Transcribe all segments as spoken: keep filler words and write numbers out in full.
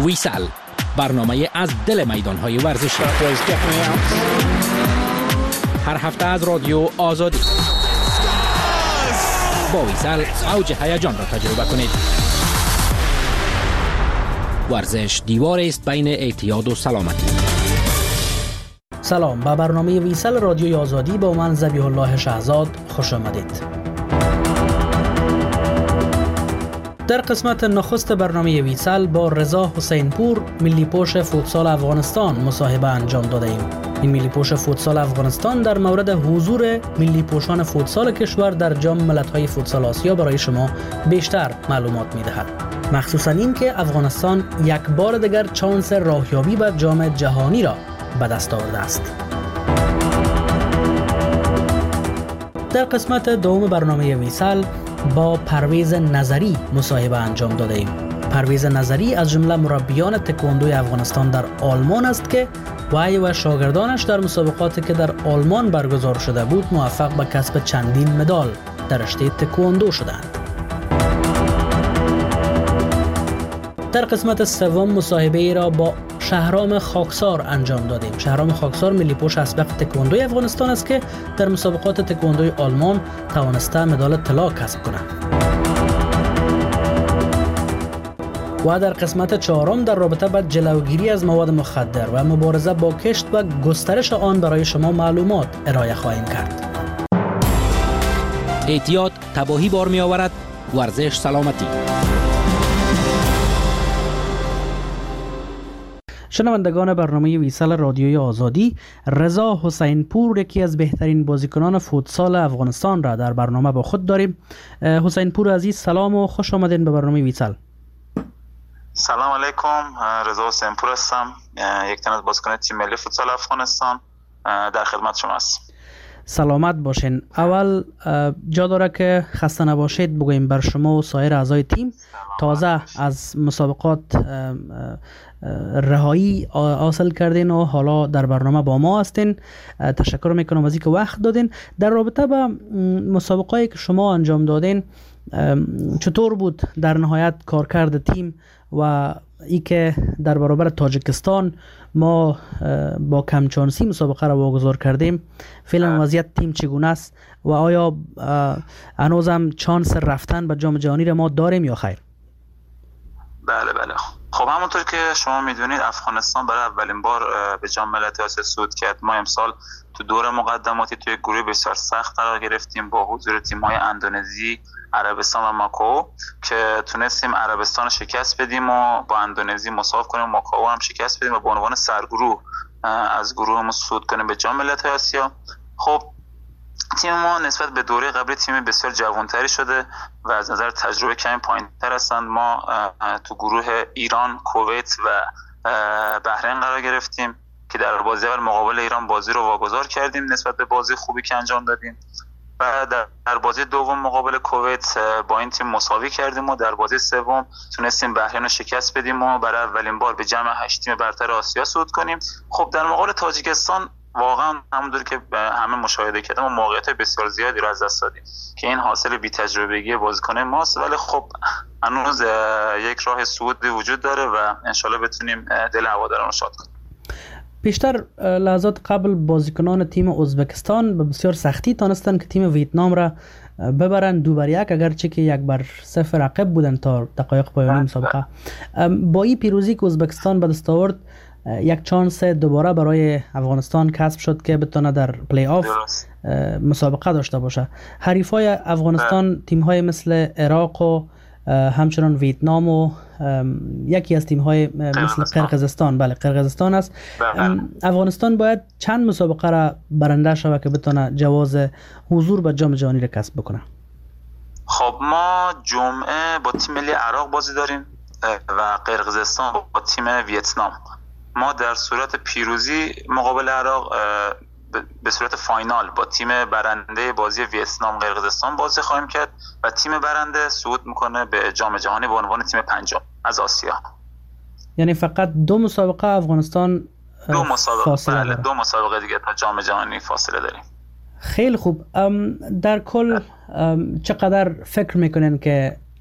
ویسل، برنامه از دل میدان‌های ورزشی. هر هفته از رادیو آزادی. با ویسل اوج هیجان را تجربه کنید. ورزش دیواری است بین اعتیاد و سلامتی. سلام، به برنامه ویسل رادیوی آزادی با من ذبیح الله شهزاد خوش آمدید. در قسمت نخست برنامه ویسل با رضا حسین پور، ملی پوش فوتسال افغانستان، مصاحبه انجام داده ایم. این ملی پوش فوتسال افغانستان در مورد حضور ملی پوشان فوتسال کشور در جام ملت‌های فوتسال آسیا برای شما بیشتر معلومات می‌دهد. مخصوصاً این که افغانستان یک بار دیگر چانس راهیابی به جام جهانی را به دست آورده است. در قسمت دوم برنامه ویسل با پرویز نظری مصاحبه انجام داده ایم. پرویز نظری از جمله مربیان تکواندوی افغانستان در آلمان است که وی و شاگردانش در مسابقاتی که در آلمان برگزار شده بود موفق به کسب چندین مدال در رشته تکواندو شدند. در قسمت سوم مصاحبه ای را با شهرام خاکسار انجام دادیم. شهرام خاکسار ملی پوش اسبق تکواندوی افغانستان است که در مسابقات تکواندوی آلمان توانسته مدال طلا کسب کند. و در قسمت چهارم در رابطه با جلوگیری از مواد مخدر و مبارزه با کشت و گسترش آن برای شما معلومات ارائه خواهیم کرد. اعتیاد تباهی بار می آورد، ورزش سلامتی. شنوندگان برنامه ویسل رادیوی آزادی، رضا حسین پور یکی از بهترین بازیکنان فوتسال افغانستان را در برنامه با خود داریم. حسین پور عزیز، سلام و خوش آمدین به برنامه ویسل. سلام علیکم، رضا حسین پور هستم، یک تن از بازیکنان تیم ملی فوتسال افغانستان. در خدمت شما هستم. سلامت باشین. اول جا داره که خسته نباشید بگوییم بر شما و سایر اعضای تیم. تازه از مسابقات رهایی حاصل کردین و حالا در برنامه با ما هستین. تشکر میکنم از اینکه وقت دادین. در رابطه با مسابقاتی که شما انجام دادین، چطور بود در نهایت کارکرد تیم و ای که در برابر تاجیکستان ما با کمچانسی مسابقه را واگذار کردیم؟ فعلا وضعیت تیم چگونه است و آیا هنوزم چانس رفتن به جام جهانی را ما داریم یا خیر؟ بله بله خب همونطور که شما میدونید افغانستان برای اولین بار به جام ملت‌های آسیا صعود کرد. ما امسال تو دور مقدماتی توی گروه بسیار سخت قرار گرفتیم با حضور تیم‌های اندونزی، عربستان و ماکائو که تونستیم عربستان شکست بدیم و با اندونزی مساوی کنیم، ماکائو هم شکست بدیم و به عنوان سرگروه از گروهمون صعود کنیم به جام ملت‌های آسیا. خب تیم ما نسبت به دوره قبلی تیم بسیار جوان‌تری شده و از نظر تجربه کمی پایین‌تر هستند. ما تو گروه ایران، کویت و بحرین قرار گرفتیم که در بازی اول مقابل ایران بازی رو واگذار کردیم نسبت به بازی خوبی که انجام دادیم و در بازی دوم مقابل کویت با این تیم مساوی کردیم و در بازی سوم تونستیم بحرین رو شکست بدیم و برای اولین بار به جمع هشت تیم برتر آسیا صعود کنیم. خب در مقابل تاجیکستان واقعا همونطور که همه مشاهده کردیم و موقعیت بسیار زیادی رو از دست دادیم که این حاصل بی‌تجربگی بازیکنان ماست، ولی خب هنوز یک راه صعود وجود داره و انشالله بتونیم دل هواداران رو شاد کنیم. پیشتر لحظات قبل بازیکنان تیم ازبکستان به بسیار سختی تانستن که تیم ویتنام را ببرن دو بر یک، اگرچه که یک بر صفر رقیب بودن تا دقایق پایانی مسابقه. با این پیروزی که ازبکستان به دست آورد یک چانس دوباره برای افغانستان کسب شد که بتونه در پلی آف مسابقه داشته باشه. حریفای افغانستان تیم‌های مثل عراق و همچنان ویتنام و یکی از تیم‌های مثل قرقیزستان، بله قرقیزستان است. افغانستان باید چند مسابقه را برنده شود که بتونه جواز حضور به جام جهانی را کسب بکنه؟ خب ما جمعه با تیم ملی عراق بازی داریم و قرقیزستان با تیم ویتنام. ما در صورت پیروزی مقابل عراق به صورت فاینال با تیم برنده بازی ویتنام قرقیزستان بازی خواهیم کرد و تیم برنده صعود میکنه به جام جهانی به عنوان تیم پنجم از آسیا. یعنی فقط دو مسابقه افغانستان دو مسابقه فاصله بله داره. دو مسابقه دیگه تا جام جهانی فاصله داریم. خیلی خوب. در کل چقدر فکر میکنین که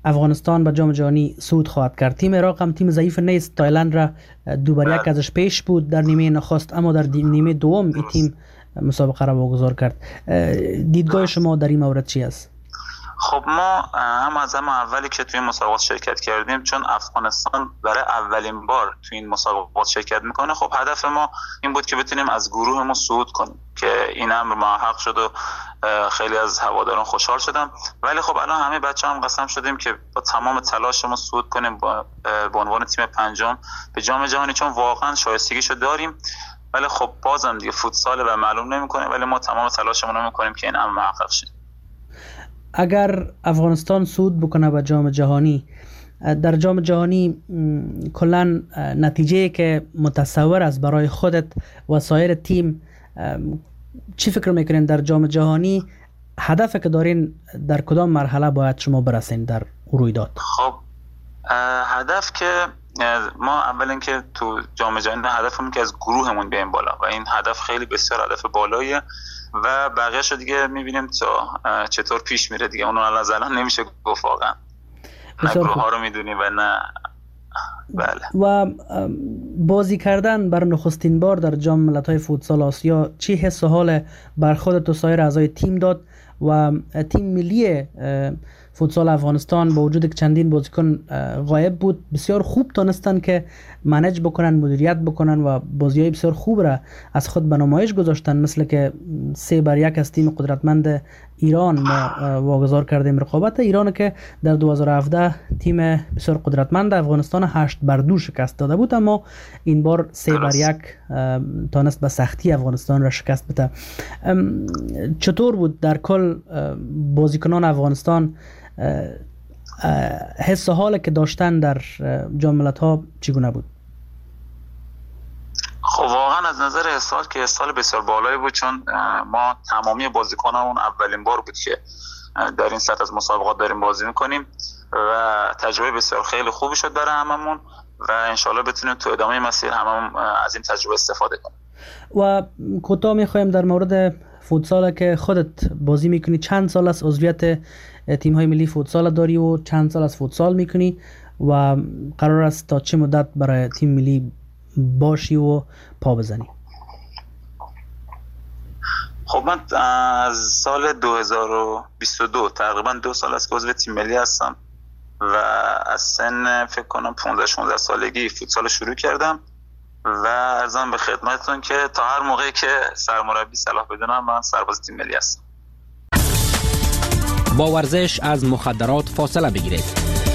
افغانستان به جام جهانی صعود خواهد کرد. تیم عراق هم تیم ضعیف نیست، تایلند را دو بر یک ازش پیش بود در نیمه نخست، اما در نیمه دوم این تیم مسابقه را واگذار کرد. دیدگاه شما در این مورد چی است؟ خب ما هم از هم اولی که توی این مسابقات شرکت کردیم، چون افغانستان برای اولین بار توی این مسابقات شرکت میکنه، خب هدف ما این بود که بتونیم از گروهمون صعود کنیم که این امر محقق شد و خیلی از هواداران خوشحال شدم. ولی خب الان همه بچه هم قسم شدیم که با تمام تلاشمون صعود کنیم با به عنوان تیم پنجم به جام جهانی، چون واقعا شایستگیشو داریم. ولی خب بازم دیگه فوتسال و معلوم نمیکنه، ولی ما تمام تلاشمون رو میکنیم که این امر محقق شه. اگر افغانستان صعود بکنه به جام جهانی، در جام جهانی کلا نتیجه که متصور است برای خودت و سایر تیم، چی فکر میکنین در جام جهانی هدف که دارین در کدام مرحله باید شما برسین در رویداد؟ خب هدف که ما اولین که تو جام جهانی هدفمون که از گروهمون بیایم بالا و این هدف خیلی بسیار هدف بالاییه و بقیه شو دیگه میبینیم تا چطور پیش میره دیگه. اونو از الان نمیشه گفت واقعا، نه گروه ها رو میدونیم و نه. بله. و بازی کردن بر نخستین بار در جام ملت‌های فوتسال آسیا چی حس و حال بر خودت و سایر اعضای تیم داد؟ و تیم ملی فوتسال افغانستان با وجود که چندین بازیکن غایب بود، بسیار خوب تونستن که منیج بکنن، مدیریت بکنن و بازی‌های بسیار خوب را از خود به نمایش گذاشتن، مثل که سه بر یک از تیم قدرتمند ایران ما واگذار کردیم رقابت ایران که در دو هزار و هفده تیم بسیار قدرتمند افغانستان هشت بر دو شکست داده بود، اما این بار سه بر یک تونست به سختی افغانستان را شکست بده. چطور بود در کل بازیکنان افغانستان حس و حالی که داشتن در جام ملت‌ها چگونه بود؟ خب واقعا از نظر سال که سال بسیار بالایی بود، چون ما تمامی بازیکنامون اولین بار بود که در این سطح از مسابقات داریم بازی میکنیم و تجربه بسیار خیلی خوبی شد برای هممون و انشالله بتونیم تو ادامه مسیر هممون از این تجربه استفاده کنیم. و کوتاه میخوایم در مورد فوتسال که خودت بازی میکنی، چند سال از عضویت تیم های ملی فوتسال داری و چند سال از فوتسال میکنی و قرار است تا چه مدت برای تیم ملی باشی و پا بزنی؟ خب من از سال دو هزار و بیست و دو تقریبا دو سال از که عضو تیم ملی هستم و از سن فکر کنم پانزده شانزده سالگی فوتسال شروع کردم و عرضم به خدمتتون که تا هر موقعی که سرمربی صلاح بدونم من سرباز تیم ملی هستم. با ورزش از مخدرات فاصله بگیرید.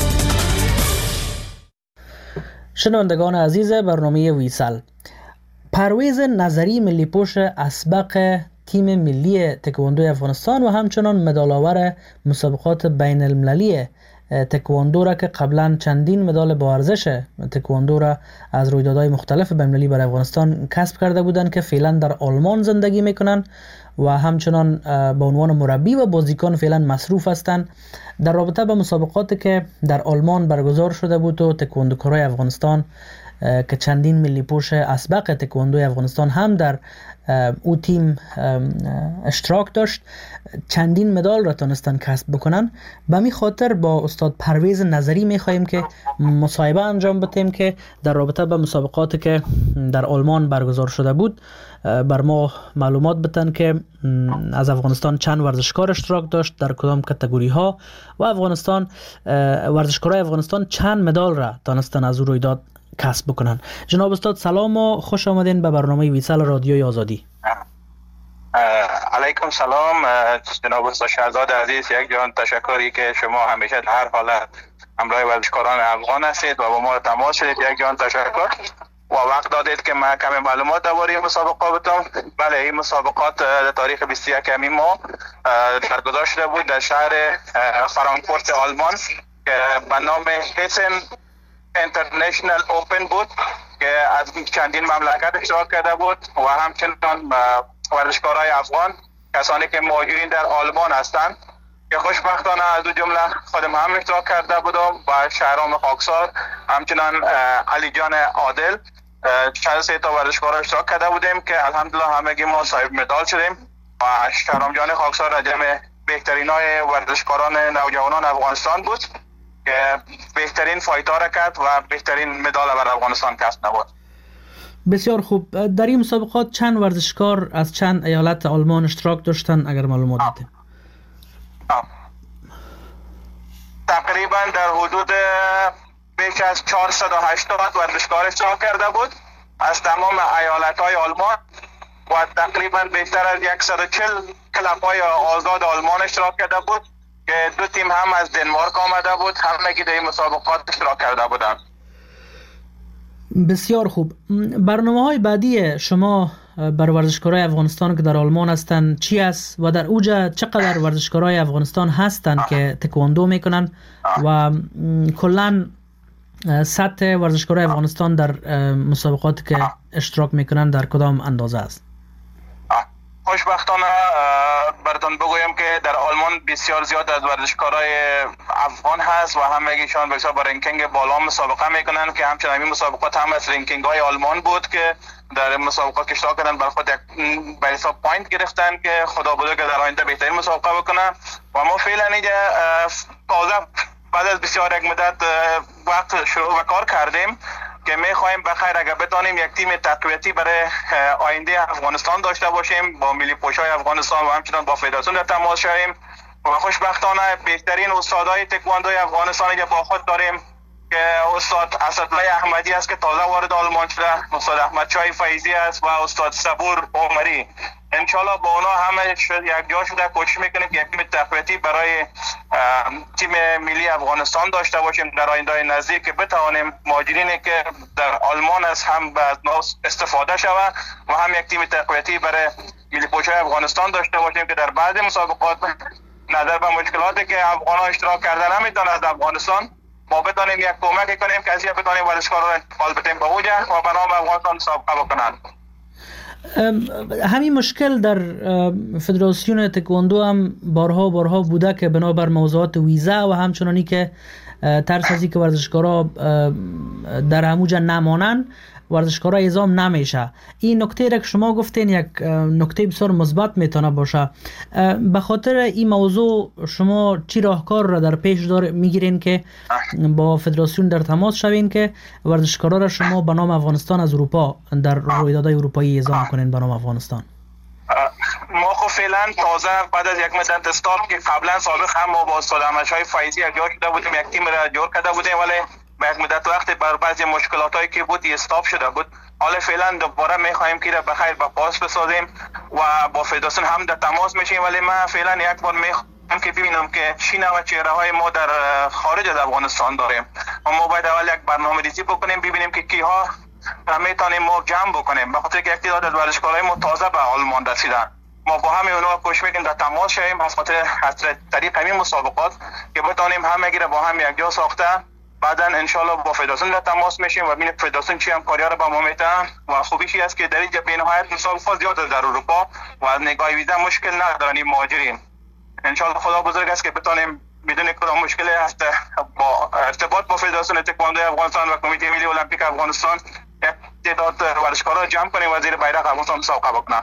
شنوندگان عزیز برنامه ویسل، پرویز نظری ملی پوش اسبق تیم ملی تکواندو افغانستان و همچنان مدال‌آور مسابقات بین المللی تکواندو را که قبلا چندین مدال با ارزش تکواندو را از رویدادهای مختلف بین المللی برای افغانستان کسب کرده بودند که فعلا در آلمان زندگی میکنند و همچنان به عنوان مربی و بازیکن فعلا مصروف هستند. در رابطه با مسابقاتی که در آلمان برگزار شده بود و تکواندوکارای افغانستان که چندین ملی پوش اسبق تکواندو افغانستان هم در او تیم اشتراک داشت، چندین مدال را تونستن کسب بکنن. به می خاطر با استاد پرویز نظری می خواهیم که مصاحبه انجام بدیم که در رابطه با مسابقاتی که در آلمان برگزار شده بود بر ما معلومات بدن که از افغانستان چند ورزشکار اشتراک داشت در کدام کاتگوری ها و افغانستان ورزشکارای افغانستان چند مدال را تونستن از او رویداد کسب بکنن. جناب استاد سلام و خوش آمدین به برنامه ویسل رادیوی آزادی. علیکم سلام جناب استاد شهزاد عزیز، یک جان تشکری که شما همیشه در هر حالت همراه ورزشکاران افغان هستید و با ما تماس شدید. یک جان تشکر و وقت دادید که ما کمی معلومات درباره مسابقات بدم. بله، این مسابقات در تاریخ بیست و یکم ماه برگزار شده بود در شهر فرانکفورت آلمان که به نام هسن اینترنشنال اوپن بود که از چندین مملکت اشتراک کرده بود و همچنان ورزشکارای افغان، کسانی که موجودین در آلمان هستند که خوشبختانه از دو جمله خودم هم اشتراک کرده بودم و شهرام خاکسار، همچنان علی جان عادل، چند سه تا ورزشکارا اشتراک کرده بودیم که الحمدلله همگی ما صاحب مدال شدیم و شهرام جان خاکسار از جمع بهترین های ورزشکاران نوجوانان افغانستان بود که بهترین فایتا را کرد و بهترین مدال بر افغانستان کسب نمود. بسیار خوب. در این مسابقات چند ورزشکار از چند ایالت آلمان اشتراک داشتن اگر معلومات بدید؟ تقریبا در حدود بیش از چهارصد و هشتاد ورزشکار اشتراک کرده بود از تمام ایالت‌های آلمان و تقریبا بیشتر از صد و چهل کلب‌های آزاد آلمان اشتراک کرده بود که دو تیم هم از دنمارک آمده بود، همگی در این مسابقات اشتراک کرده بودند. بسیار خوب. برنامه‌های بعدی شما بر ورزشکارای افغانستان که در آلمان هستند چی است و در اوجا چقدر ورزشکارای افغانستان هستند که تکواندو میکنن و کلاً سطح ورزشکارای افغانستان در مسابقاتی که اشتراک میکنن در کدام اندازه است؟ خوشبختانه براتون بگویم که در آلمان بسیار زیاد از ورزشکارای افغان هست و همگیشان بسیار با رنکینگ بالا مسابقه میکنن که همچنین این مسابقات هم از رنکینگ های آلمان بود که در مسابقات اشتراک کردن بر خود به حساب پوینت گرفتن که خدا بده که در آینده بهترین مسابقه بکنن و ما فعلا اینجا تازه بعد از بسیار یک مدت وقت شروع و کار کردیم که میخوایم بخیر اگر بتانیم یک تیم تقویتی برای آینده افغانستان داشته باشیم با ملی پوشای افغانستان و همچنان با فدراسیون در تماس شویم و خوشبختانه بهترین استادای تکواندوی افغانستان اینجا با خود داریم که استاد اسدالله احمدی است که تازه وارد آلمان شده، استاد احمد شاه فیضی است و استاد صبور عمری. انشالله با اونا همه یک جا شده کوشش میکنیم که یک تیم تقویتی برای تیم ملی افغانستان داشته باشیم در آینده نزدیک که بتوانیم مهاجرینی که در آلمان از هم از ما استفاده شود و هم یک تیم تقویتی برای ملی پوشای افغانستان داشته باشیم که در بعض مسابقات نظر به مشکلاتی که افغان‌ها اشتراک کردن نمیتونن از افغانستان ما بتونیم یک کمک کنیم که از این بتونیم ورزشکارا را انتقال بدیم به اوجه و به نام افغانستان مسابقه بکنند. همین مشکل در فدراسیون تکواندو هم بارها بارها بوده که بنابر موضوعات ویزا و همچنانی که ترس از اینکه ورزشکارا در هموجا نمانن ورزشکارا اعزام نمیشه. این نکته را که شما گفتین یک نکته بسیار مثبت میتونه باشه. به خاطر این موضوع شما چی راهکار را در پیش دار میگیرین که با فدراسیون در تماس شوین که ورزشکارا را شما به نام افغانستان از اروپا در رویدادهای اروپایی اعزام کنین به نام افغانستان؟ ما خب فعلا تازه بعد از یک مدت استارت که قبلا سابق هم ما با استاد احمد شاه فیضی یک جا شده بودیم، یک تیم را جور کرده بودیم ولی به یک مدت وقت بر بعضی مشکلاتایی که بود استاپ شده بود. حالا فعلا دوباره میخوایم که را بخیر با پاس بسازیم و با فدراسیون هم در تماس میشیم ولی من فعلا یک بار میخوایم که ببینم که چی نوع چهره های ما در خارج از افغانستان داریم و ما باید اول یک برنامه ریزی بکنیم ببینیم که کیها میتونیم ما جمع بکنیم به خاطر که یک تعداد از ورزشکارای ما تازه به آلمان رسیدن. ما با همه اونا کوشش میکنیم در تماس شویم از خاطر از طریق همین مسابقات که بتونیم همگی را با هم یک جا ساخته بعدا انشالله با فدراسیون در تماس میشیم و ببینیم فدراسیون چی همکاری‌ها را با ما میتن و خوبیشی است که در اینجا به نهایت مسابقات زیاد در اروپا و از نگاه ویزا مشکل ندارن این مهاجرین. انشالله خدا بزرگ است که بتونیم بدون کدام مشکلی هست با ارتباط با فدراسیون تکواندو افغانستان و کمیته ملی المپیک افغانستان یک تعداد ورزشکارا را جمع کنیم و زیر بیرق افغانستان مسابقه بکنیم.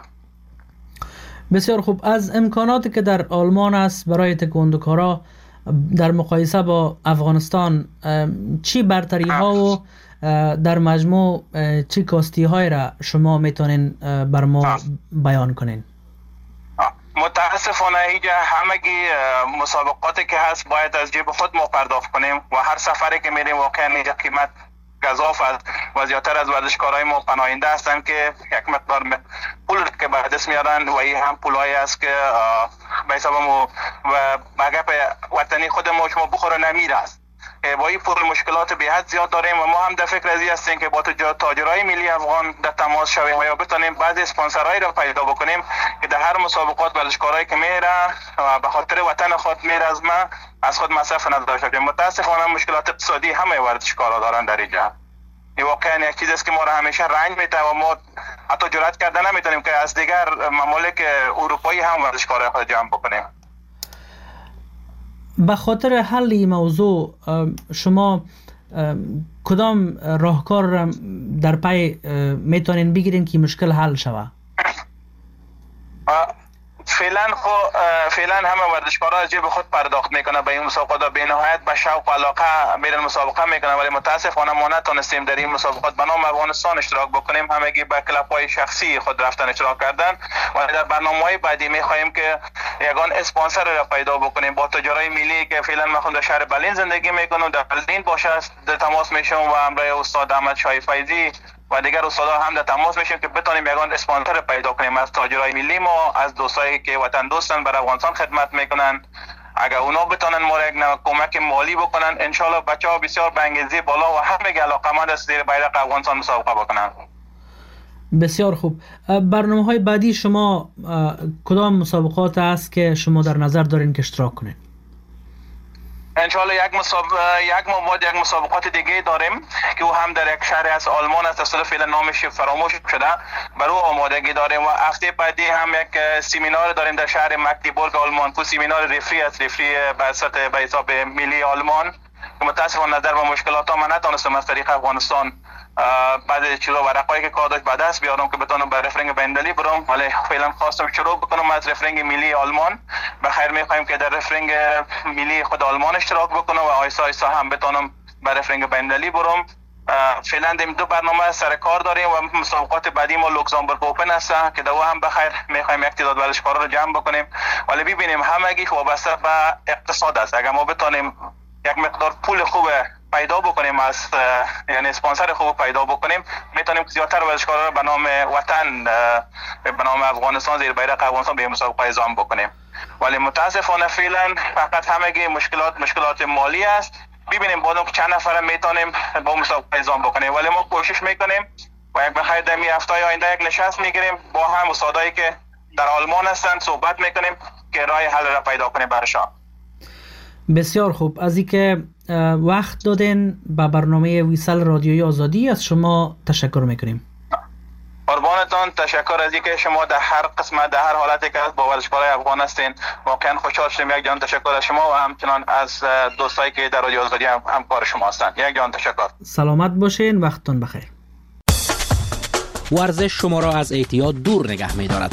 بسیار خوب. از امکاناتی که در آلمان است برای تکواندوکارا در مقایسه با افغانستان چی برتری ها و در مجموع چی کاستی های را شما میتونین بر ما بیان کنین؟ متاسفانه اینجا همگی مسابقاتی که هست باید از جیب خود ما پرداخت کنیم و هر سفری که میریم واقعا اینجا قیمت گزاف است و زیادتر از ورزشکارای ما پناهنده هستن که یک مقدار پول که به دست میارن و این هم پولایی است که به حساب ما و بگپ وطنی خود ما شما بخوره نمیره است. با این پول مشکلات به حد زیاد داریم و ما هم در فکر ازی هستیم که با تاجرای ملی افغان در تماس شویم و یا بتونیم بعضی اسپانسرایی را پیدا بکنیم که در هر مسابقات ورزشکارایی که میره و به خاطر وطن خود میره از ما از خود مصرف نداشته باشیم. متاسفانه مشکلات اقتصادی همه ورزشکارا دارن در اینجا. این واقعا یک چیزی است که ما را همیشه رنج میده و ما حتی جرئت کرده نمیتونیم که از دیگر ممالک اروپایی هم ورزشکارای خود جمع بکنیم. به خاطر حل این موضوع شما کدام راهکار را در پی میتونین بگیرین که مشکل حل شود؟ فعلا خو فعلا همه ورزشکارا از جیب خود پرداخت میکنه به این مسابقات، به نهایت به شوق و علاقه میرن مسابقه میکنه، ولی متاسفانه ما نتونستیم در این مسابقات به نام افغانستان اشتراک بکنیم. همگی به کلب‌های شخصی خود رفتن اشتراک کردن و در برنامه‌های بعدی میخواهیم که یگان اسپانسر را پیدا بکنیم با تجارای ملی که فعلا ما در شهر برلین زندگی میکنم، در برلین باشه در تماس میشم و همراه استاد احمد شاه فیضی و دیگر استادا هم در تماس میشیم که بتونیم یگان اسپانسر پیدا کنیم از تاجرای ملی ما، از دوستایی که وطن دوستن برای افغانستان خدمت میکنن. اگر اونا بتونن ما را یک کمک مالی بکنن، انشالله بچه‌ها بسیار به انگیزه بالا و همه علاقه‌مند است زیر بیرق افغانستان مسابقه بکنن. بسیار خوب. برنامه های بعدی شما کدام مسابقات است که شما در نظر دارین که اشتراک کنین؟ انشالله یک مسابقه یک ما بعد یک مسابقات دیگه داریم که او هم در یک شهر از آلمان است، اصلا فعلا نامش فراموش شده، برای آمادگی داریم و هفته بعدی هم یک سمینار داریم در شهر مگدیبورگ آلمان که سمینار رفری است، رفری به سطح به حساب ملی آلمان که متاسفانه نظر به مشکلات ها من نتونستم از طریق افغانستان بعد چیزا ورقایی که کار داشت به دست بیارم که بتونم به رفرنگ بین‌المللی برم، ولی فعلا خواستم شروع بکنم از رفرنگ ملی آلمان. بخیر میخوایم که در رفرنگ ملی خود آلمان اشتراک بکنم و آیسا آیسا هم بتونم به رفرنگ بین‌المللی برم. فعلا دیم دو برنامه سر کار داریم و مسابقات بعدی ما لوکزامبورگ اوپن است که دو هم بخیر میخوایم یک تعداد ورزشکارا رو جمع بکنیم، ولی ببینیم همگیش وابسته به اقتصاد است. اگر ما بتونیم یک مقدار پول خوب پیدا بکنیم از یعنی اسپانسر خوب پیدا بکنیم، میتونیم زیادتر ورزشکارا رو به نام وطن به نام افغانستان زیر بیرق افغانستان به مسابقه اعزام بکنیم. ولی متاسفانه فعلا فقط همگی مشکلات مشکلات مالی است. ببینیم بعدم چند نفر میتونیم با مسابقه اعزام بکنیم، ولی ما کوشش میکنیم و یک بخیر در می هفته آینده یک نشست میگیریم با هم استادایی که در آلمان هستن صحبت میکنیم که راه حل را پیدا کنیم براشون. بسیار خوب. از اینکه وقت دادین به برنامه ویسال رادیوی آزادی از شما تشکر میکنیم. قربانتان، تشکر از اینکه شما در هر قسمت در هر حالتی که با ورزشکارای افغان هستین واقعا خوشحال شدیم. یک جان تشکر از شما و همچنان از دوستایی که در رادیو آزادی هم همکار شما هستند. یک جان تشکر. سلامت باشین، وقتتون بخیر. ورزش شما را از اعتیاد دور نگه می‌دارد.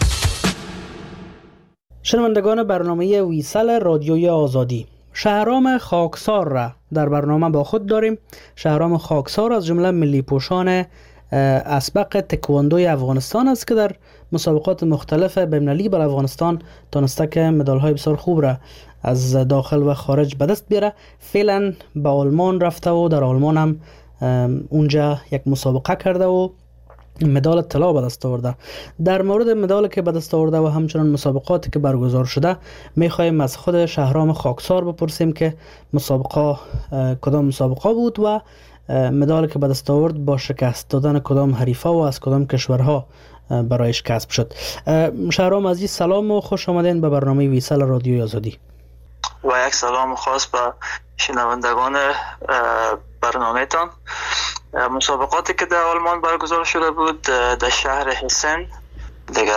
شنوندگان برنامه ویسال رادیوی آزادی، شهرام خاکسار را در برنامه با خود داریم. شهرام خاکسار از جمله ملی پوشان اسبق تکواندوی افغانستان است که در مسابقات مختلف بین‌المللی بر افغانستان تونسته که مدال‌های بسیار خوب را از داخل و خارج به دست بیاره. فعلا به آلمان رفته و در آلمان هم اونجا یک مسابقه کرده و مدال طلا به دست آورده. در مورد مدالی که به دست آورده و همچنان مسابقاتی که برگزار شده میخوایم از خود شهرام خاکسار بپرسیم که مسابقه کدام مسابقه بود و مدالی که به دست آورد با شکست دادن کدام حریفه و از کدام کشورها برایش کسب شد. شهرام عزیز سلام و خوش آمدین به برنامه ویسال رادیوی آزادی. و یک سلام خاص به شنوندگان برنامه تان. مسابقاتی که در آلمان برگزار شده بود در شهر هسن دیگه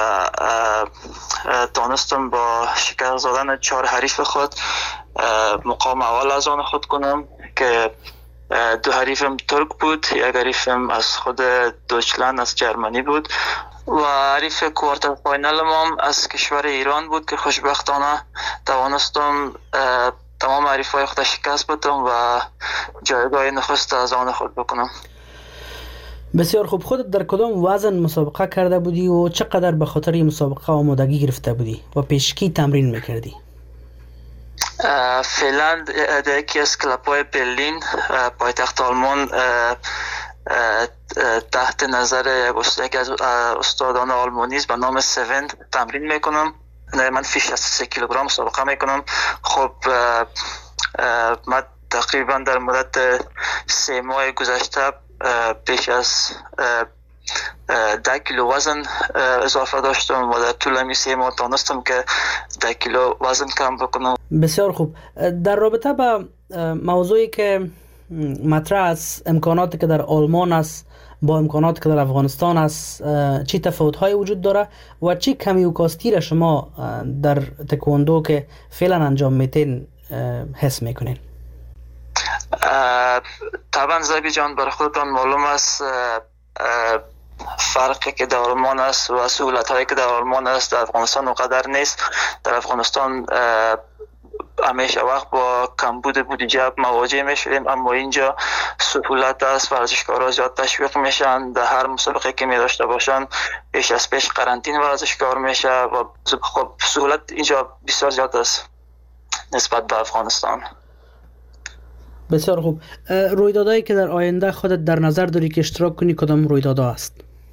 تانستم با شکست دادن چهار حریف خود مقام اول از آن خود کنم که دو حریفم ترک بود، یک حریفم از خود دویچلند از جرمنی بود و حریف کوارتر فاینال ما از کشور ایران بود که خوشبختانه توانستم تمام حریفای خود شکست بدم و جایگاه نخست از آن خود بکنم. بسیار خوب. خودت در کدام وزن مسابقه کرده بودی و چقدر به خاطر این مسابقه آمادگی گرفته بودی و پیشکی تمرین میکردی؟ فعلا در یکی از کلب‌های برلین پایتخت آلمان تحت نظر یک از استادان آلمانی به نام سون تمرین میکنم. من فی شصت و سه کیلوگرم مسابقه میکنم. خب من تقریبا در مدت سه ماه گذشته بیش از ده کیلو وزن اضافه داشتم و در طول همین سه ماه تانستم که ده کیلو وزن کم بکنم. بسیار خوب. در رابطه با موضوعی که مطرح است، امکاناتی که در آلمان است با امکاناتی که در افغانستان است، چی تفاوت‌هایی وجود داره و چی کمی و کاستی را شما در تکواندو که فعلا انجام میتین حس میکنین؟ طبعا زبی جان برای خودتان معلوم است فرقی که در آلمان است و سهولت هایی که در آلمان است در افغانستان اونقدر نیست. در افغانستان همیشه وقت با کمبود بودجه مواجه میشیم، اما اینجا سهولت است، ورزشکارا زیاد تشویق میشن، در هر مسابقه که می داشته باشن پیش از پیش قرنطینه ورزشکار میشه و خب سهولت اینجا بسیار زیاد است نسبت به افغانستان. بسیار خوب. رویدادهایی که در آینده خودت در نظر داری که اشتراک کنی کدام رویدادها است؟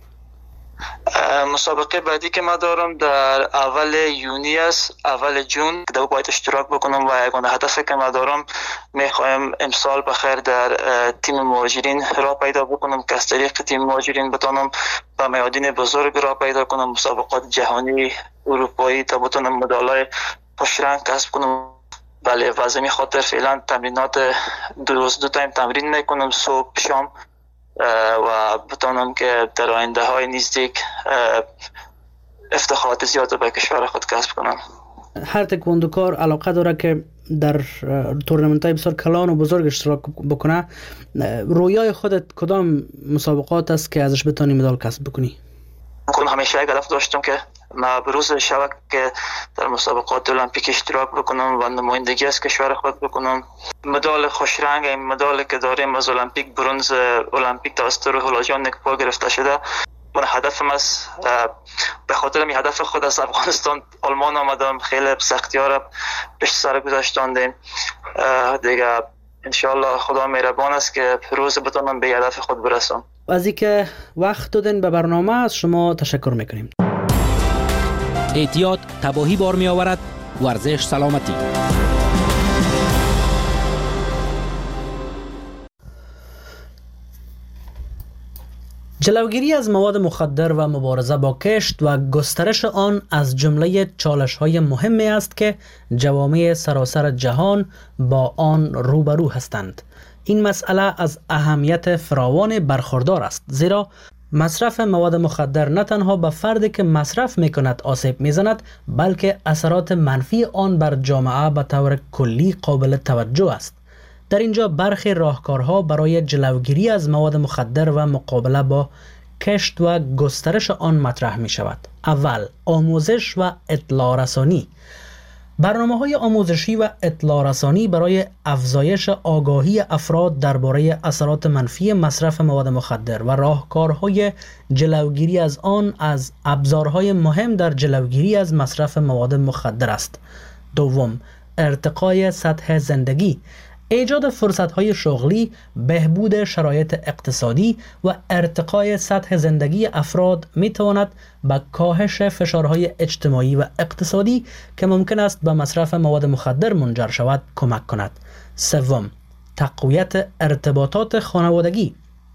مسابقه بعدی که ما دارم در اول یونی است، اول جون که باید اشتراک بکنم و یگانه هدفی که ما دارم میخوایم امسال بخیر در تیم مهاجرین را پیدا بکنم که از طریق تیم مهاجرین بتونم به میادین بزرگ را پیدا کنم، مسابقات جهانی اروپایی تا بتونم مدالای خوشرنگ کسب کنم. بله و از این خاطر فعلا تمرینات دو روز دو تایم تمرین میکنم، صبح شام، و بتونم که در آینده های نزدیک افتخارات زیاد به کشور خود کسب کنم. هر تکواندوکار علاقه داره که در تورنمنت های بسیار کلان و بزرگ اشتراک بکنه. رویای خودت کدام مسابقات است که ازش بتونی مدال کسب بکنی؟ من همیشه یک هدف داشتم که ما بروز شود که در مسابقات المپیک اشتراک بکنم و نمایندگی از کشور خود بکنم. مدال خوشرنگ، این مدال که داریم از المپیک، برنز المپیک توسط روح الله جان نکپا گرفته شده. من هدفم است، به خاطر می هدف خود از افغانستان آلمان آمدم، خیلی سختی‌ها را پیش سر گذاشتاندیم دیگه. انشالله خدا مهربان است که روز بتونم به هدف خود برسم. از اینکه وقت دادن به برنامه از شما تشکر میکنیم. اعتیاد تباهی بار می آورد، ورزش سلامتی. جلوگیری از مواد مخدر و مبارزه با کشت و گسترش آن از جمله چالش‌های مهمی است که جوامع سراسر جهان با آن روبرو هستند. این مسئله از اهمیت فراوان برخوردار است، زیرا مصرف مواد مخدر نه تنها به فردی که مصرف می‌کند آسیب می‌زند، بلکه اثرات منفی آن بر جامعه به طور کلی قابل توجه است. در اینجا برخی راهکارها برای جلوگیری از مواد مخدر و مقابله با کشت و گسترش آن مطرح می شود. اول، آموزش و اطلاع رسانی. برنامه‌های آموزشی و اطلاع رسانی برای افزایش آگاهی افراد درباره اثرات منفی مصرف مواد مخدر و راهکارهای جلوگیری از آن از ابزارهای مهم در جلوگیری از مصرف مواد مخدر است. دوم، ارتقای سطح زندگی. ایجاد فرصت‌های شغلی، بهبود شرایط اقتصادی و ارتقای سطح زندگی افراد می‌تواند به کاهش فشارهای اجتماعی و اقتصادی که ممکن است به مصرف مواد مخدر منجر شود کمک کند. سوم، تقویت ارتباطات خانوادگی.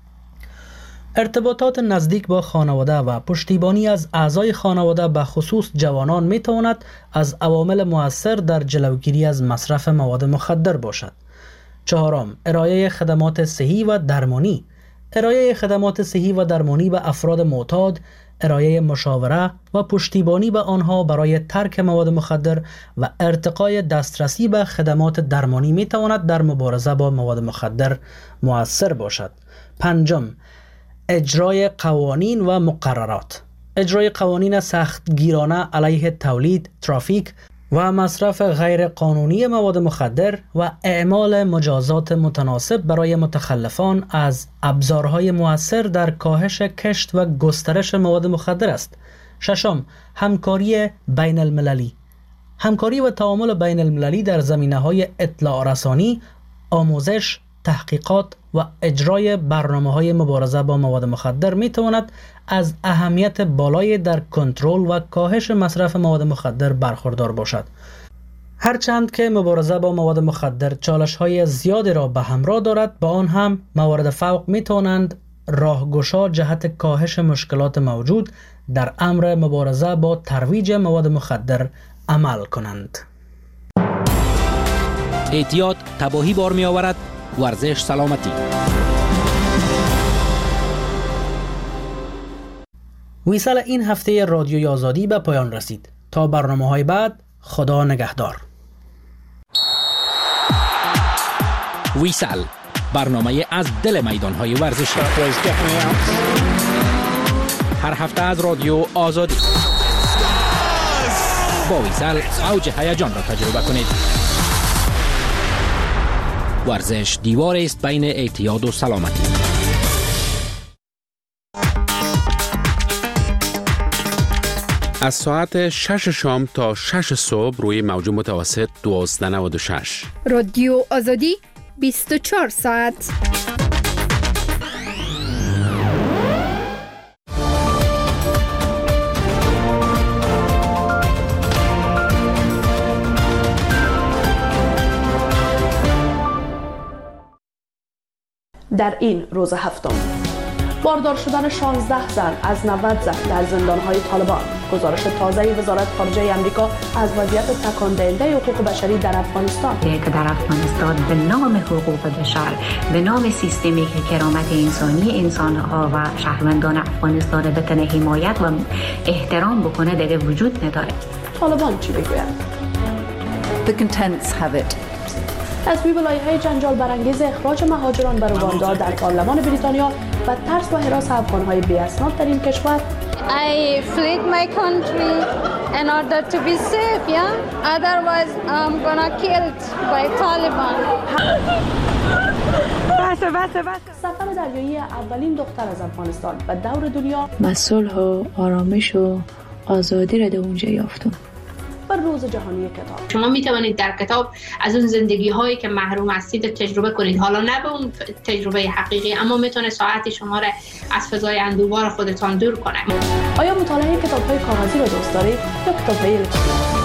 ارتباطات نزدیک با خانواده و پشتیبانی از اعضای خانواده به خصوص جوانان می‌تواند از عوامل مؤثر در جلوگیری از مصرف مواد مخدر باشد. چهارم، ارائه خدمات صحی و درمانی. ارائه خدمات صحی و درمانی به افراد معتاد، ارائه مشاوره و پشتیبانی به آنها برای ترک مواد مخدر و ارتقای دسترسی به خدمات درمانی می تواند در مبارزه با مواد مخدر مؤثر باشد. پنجم، اجرای قوانین و مقررات. اجرای قوانین سختگیرانه علیه تولید، ترافیک و مصرف غیر قانونی مواد مخدر و اعمال مجازات متناسب برای متخلفان از ابزارهای مؤثر در کاهش کشت و گسترش مواد مخدر است. ششم، همکاری بین المللی. همکاری و تعامل بین المللی در زمینه‌های اطلاع رسانی، آموزش، تحقیقات و اجرای برنامه‌های مبارزه با مواد مخدر می‌تواند از اهمیت بالای در کنترل و کاهش مصرف مواد مخدر برخوردار باشد. هرچند که مبارزه با مواد مخدر چالش‌های زیادی را به همراه دارد، با آن هم موارد فوق می‌توانند راهگشا جهت کاهش مشکلات موجود در امر مبارزه با ترویج مواد مخدر عمل کنند. اعتیاد تباهی بار می آورد، ورزش سلامتی. ویسال این هفته رادیوی آزادی به پایان رسید. تا برنامه‌های بعد، خدا نگهدار. ویسال، برنامه از دل میدان‌های ورزشی. هر هفته از رادیو آزادی. با ویسل اوج هیجان را تجربه کنید. ورزش دیواری است بین اعتیاد و سلامتی. از ساعت شش شام تا شش صبح روی موج متوسط دوازده نود و شش. رادیو آزادی بیست و چهار ساعت. در این روز هفتم باردار شدن شانزده زن از نود زن در زندان‌های طالبان. گزارش تازه وزارت خارجه آمریکا از وضعیت تکان دهنده حقوق بشری در افغانستان که در افغانستان به نام حقوق بشر، به نام سیستمی که کرامت انسانی انسان‌ها و شهروندان افغانستان بتونه حمایت و احترام بکنه دیگه وجود نداره. طالبان چی بگویند؟ The contents have it. تصویب لایحه جنجال برانگیز اخراج مهاجران به رواندا در پارلمان بریتانیا و ترس و هراس افغان‌های بی‌اسناد در این کشور. I fled my country in order to be safe, yeah. Otherwise, I'm gonna killed by Taliban. بسه بسه بسه. سفر دریایی اولین دختر از افغانستان و دور دنیا. من صلح و آرامش و آزادی را در اونجا یافتم. بر روز جهانی کتاب. شما می توانید در کتاب از اون زندگی هایی که محروم هستید تجربه کنید، حالا نه به اون تجربه حقیقی، اما میتونه ساعتی شما را از فضای اندوه‌بار خودتان دور کنه. آیا مطالعه کتاب‌های کاغذی را دوست دارید یا کتاب‌های الکترونیکی؟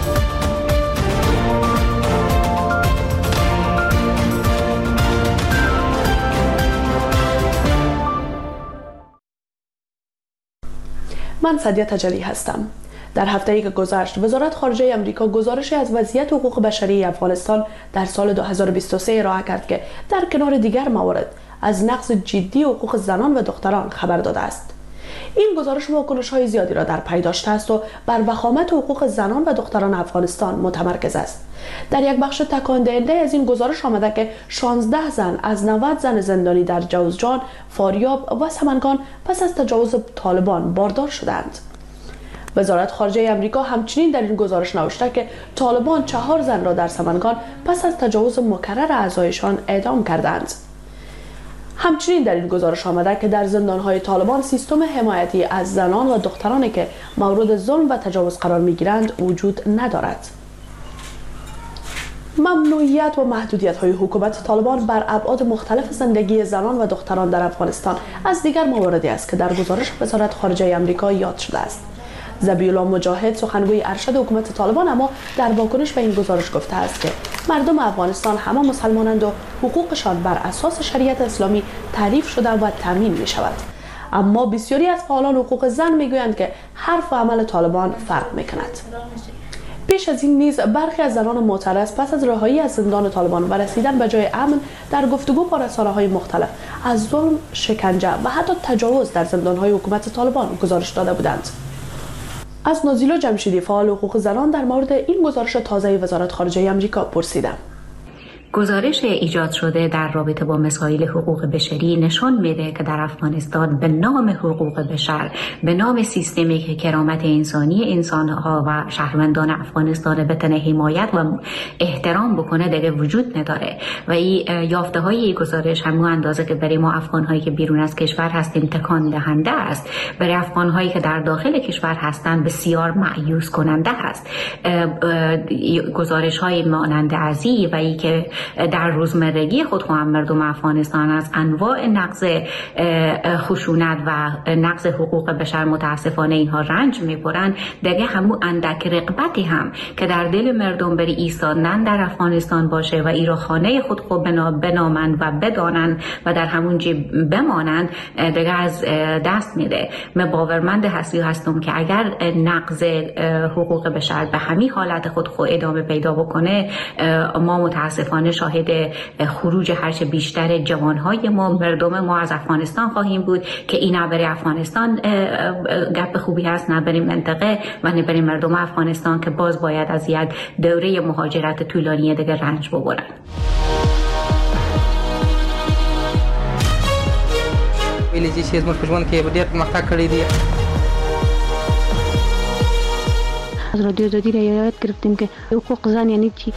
من سدیه تجلی هستم. در هفته‌ای که گذشت وزارت خارجه آمریکا گزارشی از وضعیت حقوق بشری افغانستان در سال دو هزار و بیست و سه ارائه کرد که در کنار دیگر موارد از نقض جدی حقوق زنان و دختران خبر داده است. این گزارش واکنش‌های زیادی را در پی داشته است و بر وخامت حقوق زنان و دختران افغانستان متمرکز است. در یک بخش تکان دهنده از این گزارش آمده که شانزده زن از نود زن زندانی در جوزجان، فاریاب و سمنگان پس از تجاوز طالبان باردار شدند. وزارت خارجه آمریکا همچنین در این گزارش نوشته که طالبان چهار زن را در سمنگان پس از تجاوز مکرر اعضایشان اعدام کردند. همچنین در این گزارش آمده که در زندان‌های طالبان سیستم حمایتی از زنان و دخترانی که مورد ظلم و تجاوز قرار می‌گیرند وجود ندارد. ممنوعیت و محدودیت‌های حکومت طالبان بر ابعاد مختلف زندگی زنان و دختران در افغانستان از دیگر مواردی است که در گزارش وزارت خارجه آمریکا یاد شده است. ذبیح‌الله مجاهد سخنگوی ارشد حکومت طالبان اما در واکنش به این گزارش گفته است که مردم افغانستان همه مسلمانند و حقوقشان بر اساس شریعت اسلامی تعریف شده و تامین می شود. اما بسیاری از فعالان حقوق زن می گویند که حرف و عمل طالبان فرق می کند. پیش از این نیز برخی از زنان معترض پس از رهایی از زندان طالبان و رسیدن به جای امن در گفتگو با رسانه‌های مختلف از ظلم، شکنجه و حتی تجاوز در زندان‌های حکومت طالبان گزارش داده بودند. از نازیلا جمشیدی فعال حقوق زنان در مورد این گزارش تازه وزارت خارجه آمریکا پرسیدم. گزارش ایجاد شده در رابطه با مسائل حقوق بشری نشان میده که در افغانستان به نام حقوق بشر، به نام سیستمی که کرامت انسانی انسانها و شهروندان افغانستان بتونه حمایت و احترام بکنه دیگه وجود نداره و این یافته های گزارش همون اندازه که برای ما افغان هایی که بیرون از کشور هستیم تکان دهنده است، برای افغان هایی که در داخل کشور هستند بسیار مایوس کننده است. گزارش های مانند ازی و ای که در روزمرگی خود هم مردم افغانستان از انواع نقض خشونت و نقض حقوق بشر متاسفانه اینها رنج میبرند، دیگه همون اندک رغبتی هم که در دل مردم بری ایستادن در افغانستان باشه و ای را خانه خود خود بنامند و بدانند و در همون جی بمانند دیگه از دست میده. من باورمند هستی هستم که اگر نقض حقوق بشر به همین حالت خود خود ادامه پیدا بکنه، ما متاسفانه شاهد خروج هرچه بیشتر جوانهای ما، مردم ما از افغانستان خواهیم بود که این نه برای افغانستان گپ خوبی هست، نه برای منطقه و نه برای مردم افغانستان که باز باید از یک دوره مهاجرت طولانی دیگه رنج ببرند. ویلیجی چې زموږ په ژوند کې ډېر پرمختګ کړی دی. از رادیو آزادی را یاد گرفتیم که حقوق زن یعنی چی.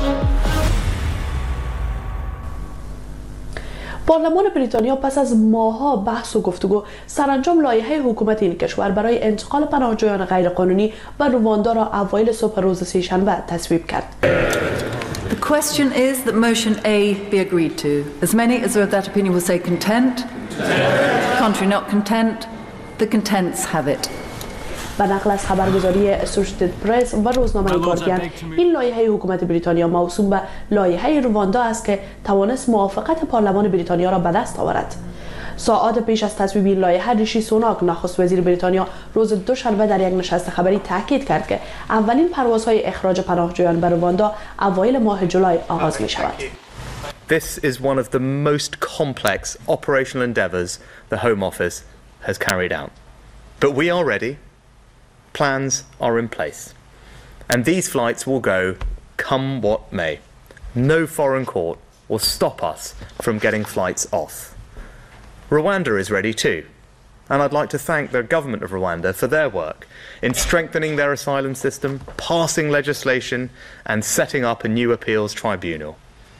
پارلمان بریتانیا پس از ماه‌ها بحث و گفتگو سرانجام لایحه حکومت این کشور برای انتقال پناهجویان غیرقانونی به رواندا را اوایل صبح روز سه‌شنبه تصویب کرد. The question is that motion A be agreed to. As many as are of that opinion will say content. Contrary not content. The contents have it. به نقل از خبرگزاری اسوشیتد پرس و روزنامه گاردین، این لایحه حکومت بریتانیا موسوم به لایحه رواندا است که توانست موافقت پارلمان بریتانیا را به دست آورد. ساعات پیش از تصویب این لایحه ریشی سوناک نخست وزیر بریتانیا روز دوشنبه در یک نشست خبری تاکید کرد که اولین پروازهای اخراج پناهجویان به رواندا اوایل ماه جولای آغاز می شود. This is one of the most complex operational endeavours the Home Office has carried out. But we are ready. Plans are in place. And these flights will go come what may. No foreign court will stop us from getting flights off. Rwanda is ready too. And I'd like to thank the government of Rwanda for their work in strengthening their asylum system, passing legislation and setting up a new appeals tribunal.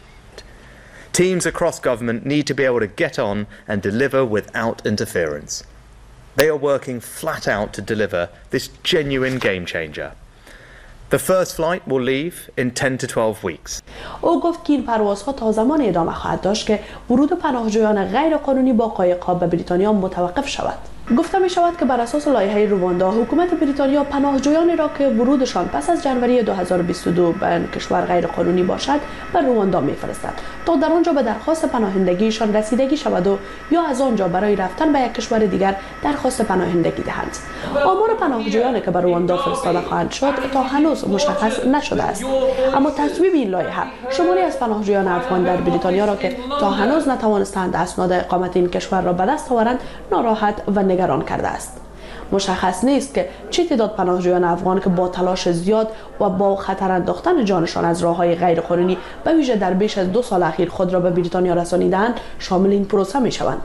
Teams across government need to be able to get on and deliver without interference. They are working flat out to deliver this genuine game changer. The first flight will leave in ten to twelve weeks. او گفت که این پروازها تا زمان ادامه خواهد داشت که ورود پناهجویان غیر قانونی با قایق‌ها به بریتانیا متوقف شود. گفته می شود که بر اساس لایحه رواندا حکومت بریتانیا پناهجویانی را که ورودشان پس از جنوری دو هزار و بیست و دو به کشور غیر قانونی باشد به رواندا میفرستد تا در آنجا به درخواست پناهندگیشان رسیدگی شود و یا از آنجا برای رفتن به یک کشور دیگر درخواست پناهندگی دهند. آمار پناهجویانی که به رواندا فرستاده خواهند شد تا هنوز مشخص نشده است، اما تصویب این لایحه شماری از پناهجویان افغان در بریتانیا را که تا هنوز نتوانستند اسناد اقامت این کشور را به دست آورند ناراحت و نگران کرده است. مشخص نیست که چه تعداد پناهجویان افغان که با تلاش زیاد و با خطر انداختن جانشان از راه‌های غیرقانونی به ویژه در بیش از دو سال اخیر خود را به بریتانیا رسانیدند شامل این پروسه می شوند.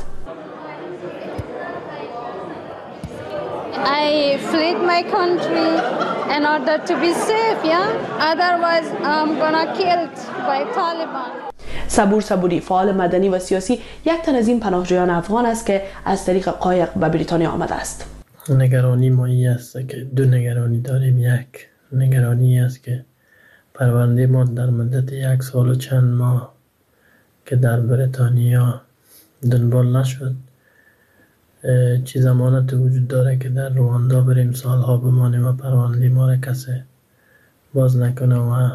I fled my country in order to be safe, yeah? Otherwise I'm gonna killed by Taliban. صبور صبوری فعال مدنی و سیاسی یک تن از این پناهجویان افغان است که از طریق قایق به بریتانیا آمده است. نگرانی ما این است که دو نگرانی داریم. یک نگرانی است که پرونده ما در مدت یک سال و چند ماه که در بریتانیا دنبال نشد، چی ضمانت وجود داره که در رواندا بریم سالها بمانیم و پرونده ما را کسی باز نکنه و